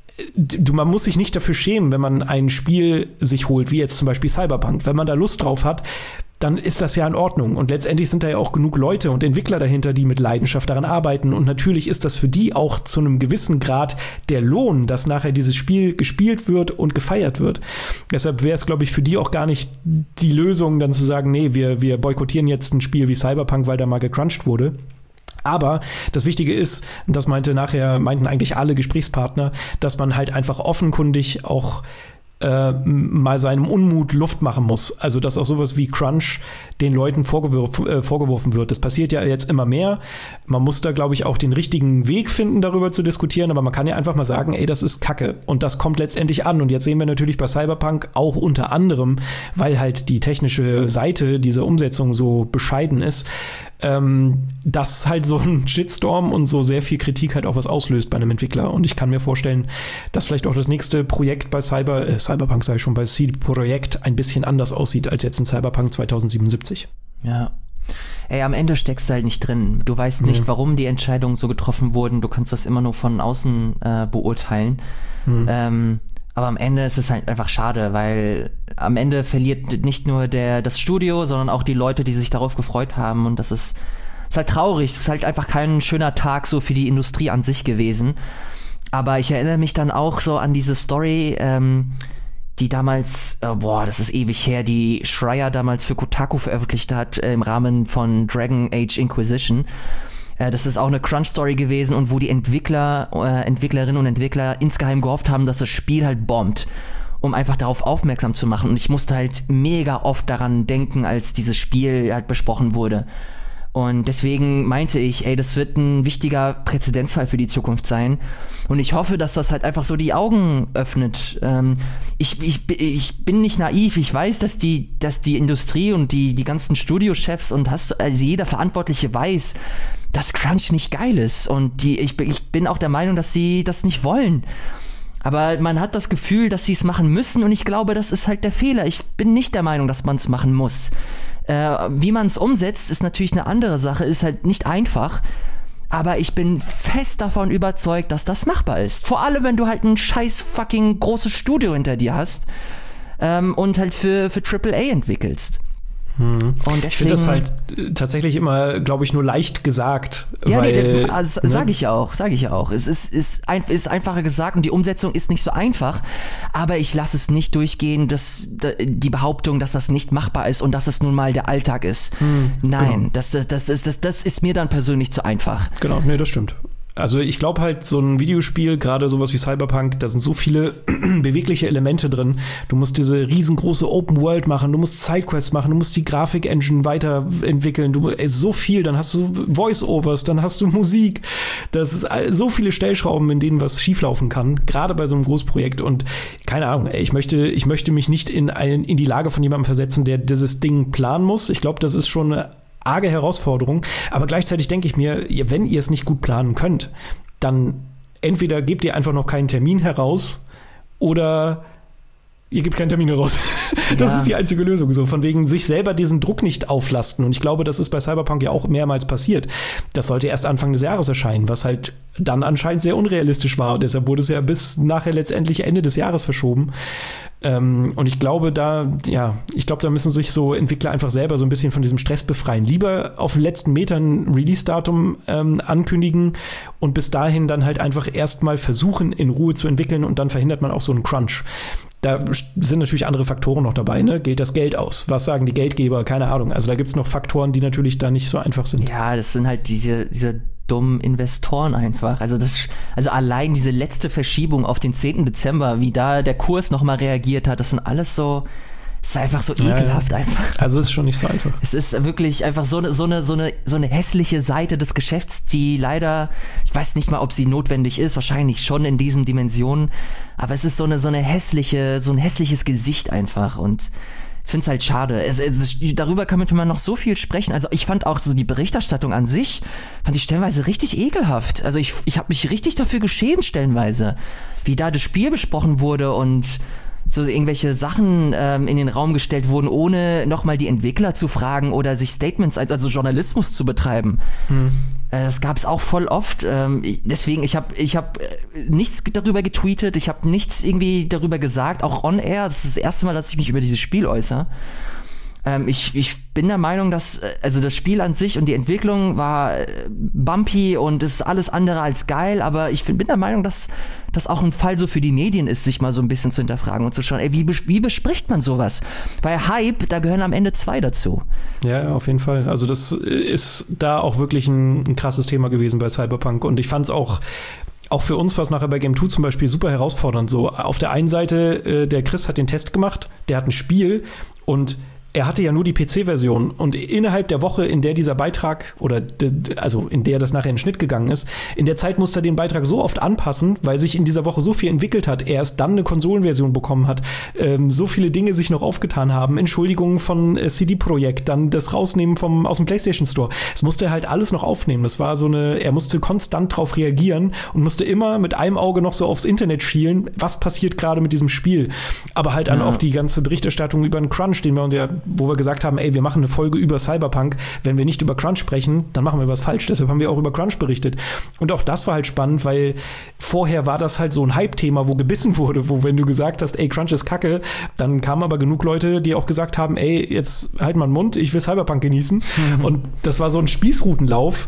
Man muss sich nicht dafür schämen, wenn man ein Spiel sich holt, wie jetzt zum Beispiel Cyberpunk. Wenn man da Lust drauf hat, dann ist das ja in Ordnung. Und letztendlich sind da ja auch genug Leute und Entwickler dahinter, die mit Leidenschaft daran arbeiten. Und natürlich ist das für die auch zu einem gewissen Grad der Lohn, dass nachher dieses Spiel gespielt wird und gefeiert wird. Deshalb wäre es, glaube ich, für die auch gar nicht die Lösung, dann zu sagen, nee, wir boykottieren jetzt ein Spiel wie Cyberpunk, weil da mal gecrunched wurde. Aber das Wichtige ist, das meinten eigentlich alle Gesprächspartner, dass man halt einfach offenkundig auch mal seinem Unmut Luft machen muss. Also, dass auch sowas wie Crunch den Leuten vorgeworfen wird. Das passiert ja jetzt immer mehr. Man muss da, glaube ich, auch den richtigen Weg finden, darüber zu diskutieren, aber man kann ja einfach mal sagen, ey, das ist Kacke. Und das kommt letztendlich an. Und jetzt sehen wir natürlich bei Cyberpunk auch unter anderem, weil halt die technische Seite dieser Umsetzung so bescheiden ist, dass halt so ein Shitstorm und so sehr viel Kritik halt auch was auslöst bei einem Entwickler. Und ich kann mir vorstellen, dass vielleicht auch das nächste Projekt bei Cyberpunk, sei schon bei CD Projekt, ein bisschen anders aussieht als jetzt in Cyberpunk 2077. Ja. Ey, am Ende steckst du halt nicht drin. Du weißt nicht, warum die Entscheidungen so getroffen wurden. Du kannst das immer nur von außen beurteilen. Aber am Ende ist es halt einfach schade, weil am Ende verliert nicht nur das Studio, sondern auch die Leute, die sich darauf gefreut haben. Und das ist halt traurig. Es ist halt einfach kein schöner Tag so für die Industrie an sich gewesen. Aber ich erinnere mich dann auch so an diese Story, die damals, das ist ewig her, die Schreier damals für Kotaku veröffentlicht hat im Rahmen von Dragon Age Inquisition. Das ist auch eine Crunch-Story gewesen und wo die Entwicklerinnen und Entwickler insgeheim gehofft haben, dass das Spiel halt bombt, um einfach darauf aufmerksam zu machen. Und ich musste halt mega oft daran denken, als dieses Spiel halt besprochen wurde. Und deswegen meinte ich, ey, das wird ein wichtiger Präzedenzfall für die Zukunft sein. Und ich hoffe, dass das halt einfach so die Augen öffnet. Ich bin nicht naiv. Ich weiß, dass die Industrie und die ganzen Studiochefs und also jeder Verantwortliche weiß, dass Crunch nicht geil ist. Und ich bin auch der Meinung, dass sie das nicht wollen. Aber man hat das Gefühl, dass sie es machen müssen. Und ich glaube, das ist halt der Fehler. Ich bin nicht der Meinung, dass man es machen muss. Wie man es umsetzt, ist natürlich eine andere Sache, ist halt nicht einfach. Aber ich bin fest davon überzeugt, dass das machbar ist. Vor allem, wenn du halt ein scheiß fucking großes Studio hinter dir hast und halt für AAA entwickelst. Und deswegen, ich finde das halt tatsächlich immer, glaube ich, nur leicht gesagt. Ja, weil, sage ich ja auch. Es ist einfacher gesagt und die Umsetzung ist nicht so einfach, aber ich lasse es nicht durchgehen, dass die Behauptung, dass das nicht machbar ist und dass es nun mal der Alltag ist. Nein, genau. Das ist mir dann persönlich zu einfach. Genau, nee, das stimmt. Also ich glaube halt, so ein Videospiel, gerade sowas wie Cyberpunk, da sind so viele bewegliche Elemente drin. Du musst diese riesengroße Open World machen, du musst Sidequests machen, du musst die Grafik-Engine weiterentwickeln, so viel, dann hast du Voice-Overs, dann hast du Musik. Das ist so viele Stellschrauben, in denen was schieflaufen kann, gerade bei so einem Großprojekt. Und keine Ahnung, ich möchte mich nicht in die Lage von jemandem versetzen, der dieses Ding planen muss. Ich glaube, das ist schon eine arge Herausforderung, aber gleichzeitig denke ich mir, wenn ihr es nicht gut planen könnt, dann entweder gebt ihr einfach noch keinen Termin heraus oder ihr gebt keinen Termin heraus. Das ist die einzige Lösung. So von wegen sich selber diesen Druck nicht auflasten. Und ich glaube, das ist bei Cyberpunk ja auch mehrmals passiert. Das sollte erst Anfang des Jahres erscheinen, was halt dann anscheinend sehr unrealistisch war. Und deshalb wurde es ja bis nachher letztendlich Ende des Jahres verschoben. Und ich glaube, da müssen sich so Entwickler einfach selber so ein bisschen von diesem Stress befreien. Lieber auf den letzten Metern ein Release-Datum ankündigen und bis dahin dann halt einfach erstmal versuchen, in Ruhe zu entwickeln und dann verhindert man auch so einen Crunch. Da sind natürlich andere Faktoren noch dabei, ne? Geht das Geld aus? Was sagen die Geldgeber? Keine Ahnung. Also da gibt es noch Faktoren, die natürlich da nicht so einfach sind. Ja, das sind halt diese dummen Investoren einfach. Also allein diese letzte Verschiebung auf den 10. Dezember, wie da der Kurs nochmal reagiert hat, das sind alles so, ist einfach so ekelhaft einfach. Also es ist schon nicht so einfach. Es ist wirklich einfach so eine hässliche Seite des Geschäfts, die leider, ich weiß nicht mal, ob sie notwendig ist, wahrscheinlich schon in diesen Dimensionen, aber es ist so ein hässliches Gesicht einfach und ich finde es halt schade. Darüber kann man noch so viel sprechen. Also ich fand auch so die Berichterstattung an sich, fand ich stellenweise richtig ekelhaft. Also ich habe mich richtig dafür geschämt stellenweise, wie da das Spiel besprochen wurde und so irgendwelche Sachen in den Raum gestellt wurden, ohne nochmal die Entwickler zu fragen oder sich Statements, also Journalismus zu betreiben. Das gab es auch voll oft. Deswegen, ich hab nichts darüber getweetet, ich habe nichts irgendwie darüber gesagt, auch on air. Das ist das erste Mal, dass ich mich über dieses Spiel äußere. Ich bin der Meinung, dass also das Spiel an sich und die Entwicklung war bumpy und ist alles andere als geil, aber ich bin der Meinung, dass das auch ein Fall so für die Medien ist, sich mal so ein bisschen zu hinterfragen und zu schauen, wie bespricht man sowas? Bei Hype, da gehören am Ende 2 dazu. Ja, auf jeden Fall. Also das ist da auch wirklich ein krasses Thema gewesen bei Cyberpunk und ich fand es auch für uns war es nachher bei Game 2 zum Beispiel super herausfordernd. So, auf der einen Seite, der Chris hat den Test gemacht, der hat ein Spiel und er hatte ja nur die PC-Version und innerhalb der Woche, in der dieser Beitrag also in der das nachher in den Schnitt gegangen ist, in der Zeit musste er den Beitrag so oft anpassen, weil sich in dieser Woche so viel entwickelt hat, er erst dann eine Konsolenversion bekommen hat, so viele Dinge sich noch aufgetan haben, Entschuldigungen von CD Projekt, dann das Rausnehmen aus dem PlayStation Store. Das musste er halt alles noch aufnehmen. Das war er musste konstant drauf reagieren und musste immer mit einem Auge noch so aufs Internet schielen, was passiert gerade mit diesem Spiel. Aber halt dann auch die ganze Berichterstattung über den Crunch, wo wir gesagt haben, wir machen eine Folge über Cyberpunk. Wenn wir nicht über Crunch sprechen, dann machen wir was falsch. Deshalb haben wir auch über Crunch berichtet. Und auch das war halt spannend, weil vorher war das halt so ein Hype-Thema, wo gebissen wurde, wo wenn du gesagt hast, Crunch ist kacke, dann kamen aber genug Leute, die auch gesagt haben, jetzt halt mal den Mund, ich will Cyberpunk genießen. Und das war so ein Spießrutenlauf.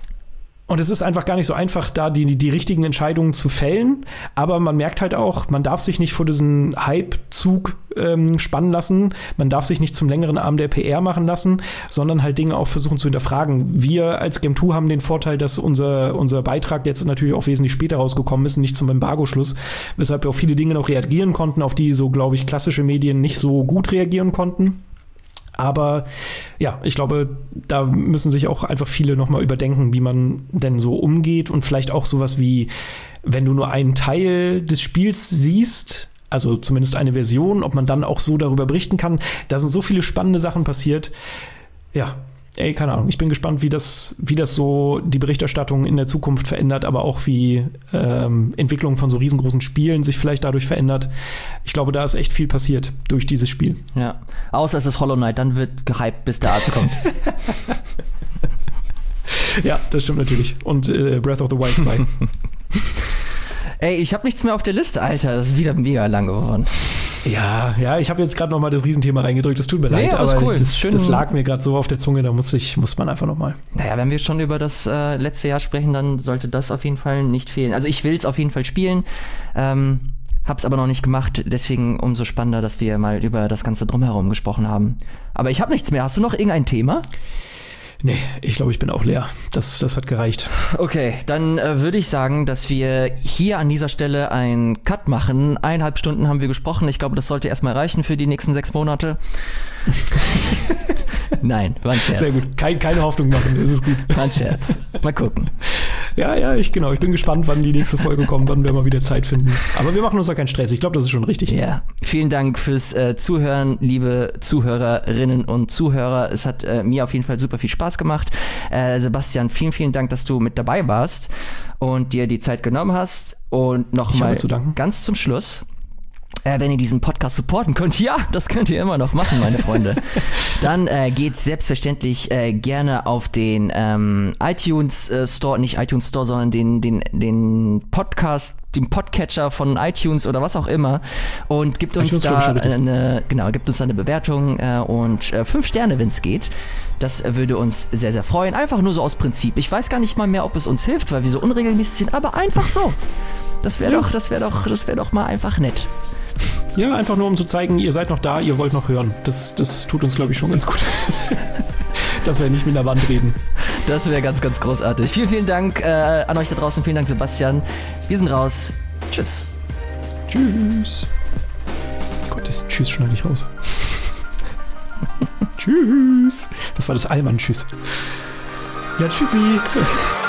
Und es ist einfach gar nicht so einfach, da die richtigen Entscheidungen zu fällen. Aber man merkt halt auch, man darf sich nicht vor diesen Hype-Zug spannen lassen. Man darf sich nicht zum längeren Arm der PR machen lassen, sondern halt Dinge auch versuchen zu hinterfragen. Wir als Game 2 haben den Vorteil, dass unser Beitrag jetzt natürlich auch wesentlich später rausgekommen ist und nicht zum Embargo-Schluss, weshalb wir auf viele Dinge noch reagieren konnten, auf die so, glaube ich, klassische Medien nicht so gut reagieren konnten. Aber ja, ich glaube, da müssen sich auch einfach viele nochmal überdenken, wie man denn so umgeht und vielleicht auch sowas wie, wenn du nur einen Teil des Spiels siehst, also zumindest eine Version, ob man dann auch so darüber berichten kann. Da sind so viele spannende Sachen passiert. Ja, keine Ahnung. Ich bin gespannt, wie das so die Berichterstattung in der Zukunft verändert, aber auch wie Entwicklung von so riesengroßen Spielen sich vielleicht dadurch verändert. Ich glaube, da ist echt viel passiert durch dieses Spiel. Ja, außer es ist Hollow Knight, dann wird gehypt, bis der Arzt kommt. Ja, das stimmt natürlich. Und Breath of the Wild 2. Ich habe nichts mehr auf der Liste, Alter. Das ist wieder mega lang geworden. Ja, ich habe jetzt gerade noch mal das Riesenthema reingedrückt, das tut mir leid, aber ist cool. Das lag mir gerade so auf der Zunge, da muss man einfach noch mal. Naja, wenn wir schon über das letzte Jahr sprechen, dann sollte das auf jeden Fall nicht fehlen. Also ich will es auf jeden Fall spielen, hab's aber noch nicht gemacht, deswegen umso spannender, dass wir mal über das Ganze drumherum gesprochen haben. Aber ich habe nichts mehr. Hast du noch irgendein Thema? Nee, ich glaube, ich bin auch leer. Das hat gereicht. Okay, dann würde ich sagen, dass wir hier an dieser Stelle einen Cut machen. 1,5 Stunden haben wir gesprochen. Ich glaube, das sollte erstmal reichen für die nächsten 6 Monate. Nein, war ein Scherz. Sehr gut. Keine Hoffnung machen, ist es gut. War ein Scherz. Mal gucken. Ja, ich bin gespannt, wann die nächste Folge kommt, wann wir mal wieder Zeit finden. Aber wir machen uns da keinen Stress. Ich glaube, das ist schon richtig. Ja. Vielen Dank fürs Zuhören, liebe Zuhörerinnen und Zuhörer. Es hat mir auf jeden Fall super viel Spaß gemacht. Sebastian, vielen, vielen Dank, dass du mit dabei warst und dir die Zeit genommen hast. Und nochmal ganz zum Schluss. Wenn ihr diesen Podcast supporten könnt, ja, das könnt ihr immer noch machen, meine Freunde. Dann geht selbstverständlich gerne auf den iTunes Store, nicht iTunes Store, sondern den Podcast, den Podcatcher von iTunes oder was auch immer und gibt uns da eine Bewertung und 5 Sterne, wenn es geht. Das würde uns sehr, sehr freuen. Einfach nur so aus Prinzip. Ich weiß gar nicht mal mehr, ob es uns hilft, weil wir so unregelmäßig sind, aber einfach so. Das wäre doch mal einfach nett. Ja, einfach nur um zu zeigen, ihr seid noch da, ihr wollt noch hören. Das tut uns, glaube ich, schon ganz gut. Dass wir nicht mit der Wand reden. Das wäre ganz, ganz großartig. Vielen, vielen Dank an euch da draußen. Vielen Dank, Sebastian. Wir sind raus. Tschüss. Tschüss. Gott, das Tschüss schneide ich raus. Tschüss. Das war das Allmann-Tschüss. Ja, tschüssi.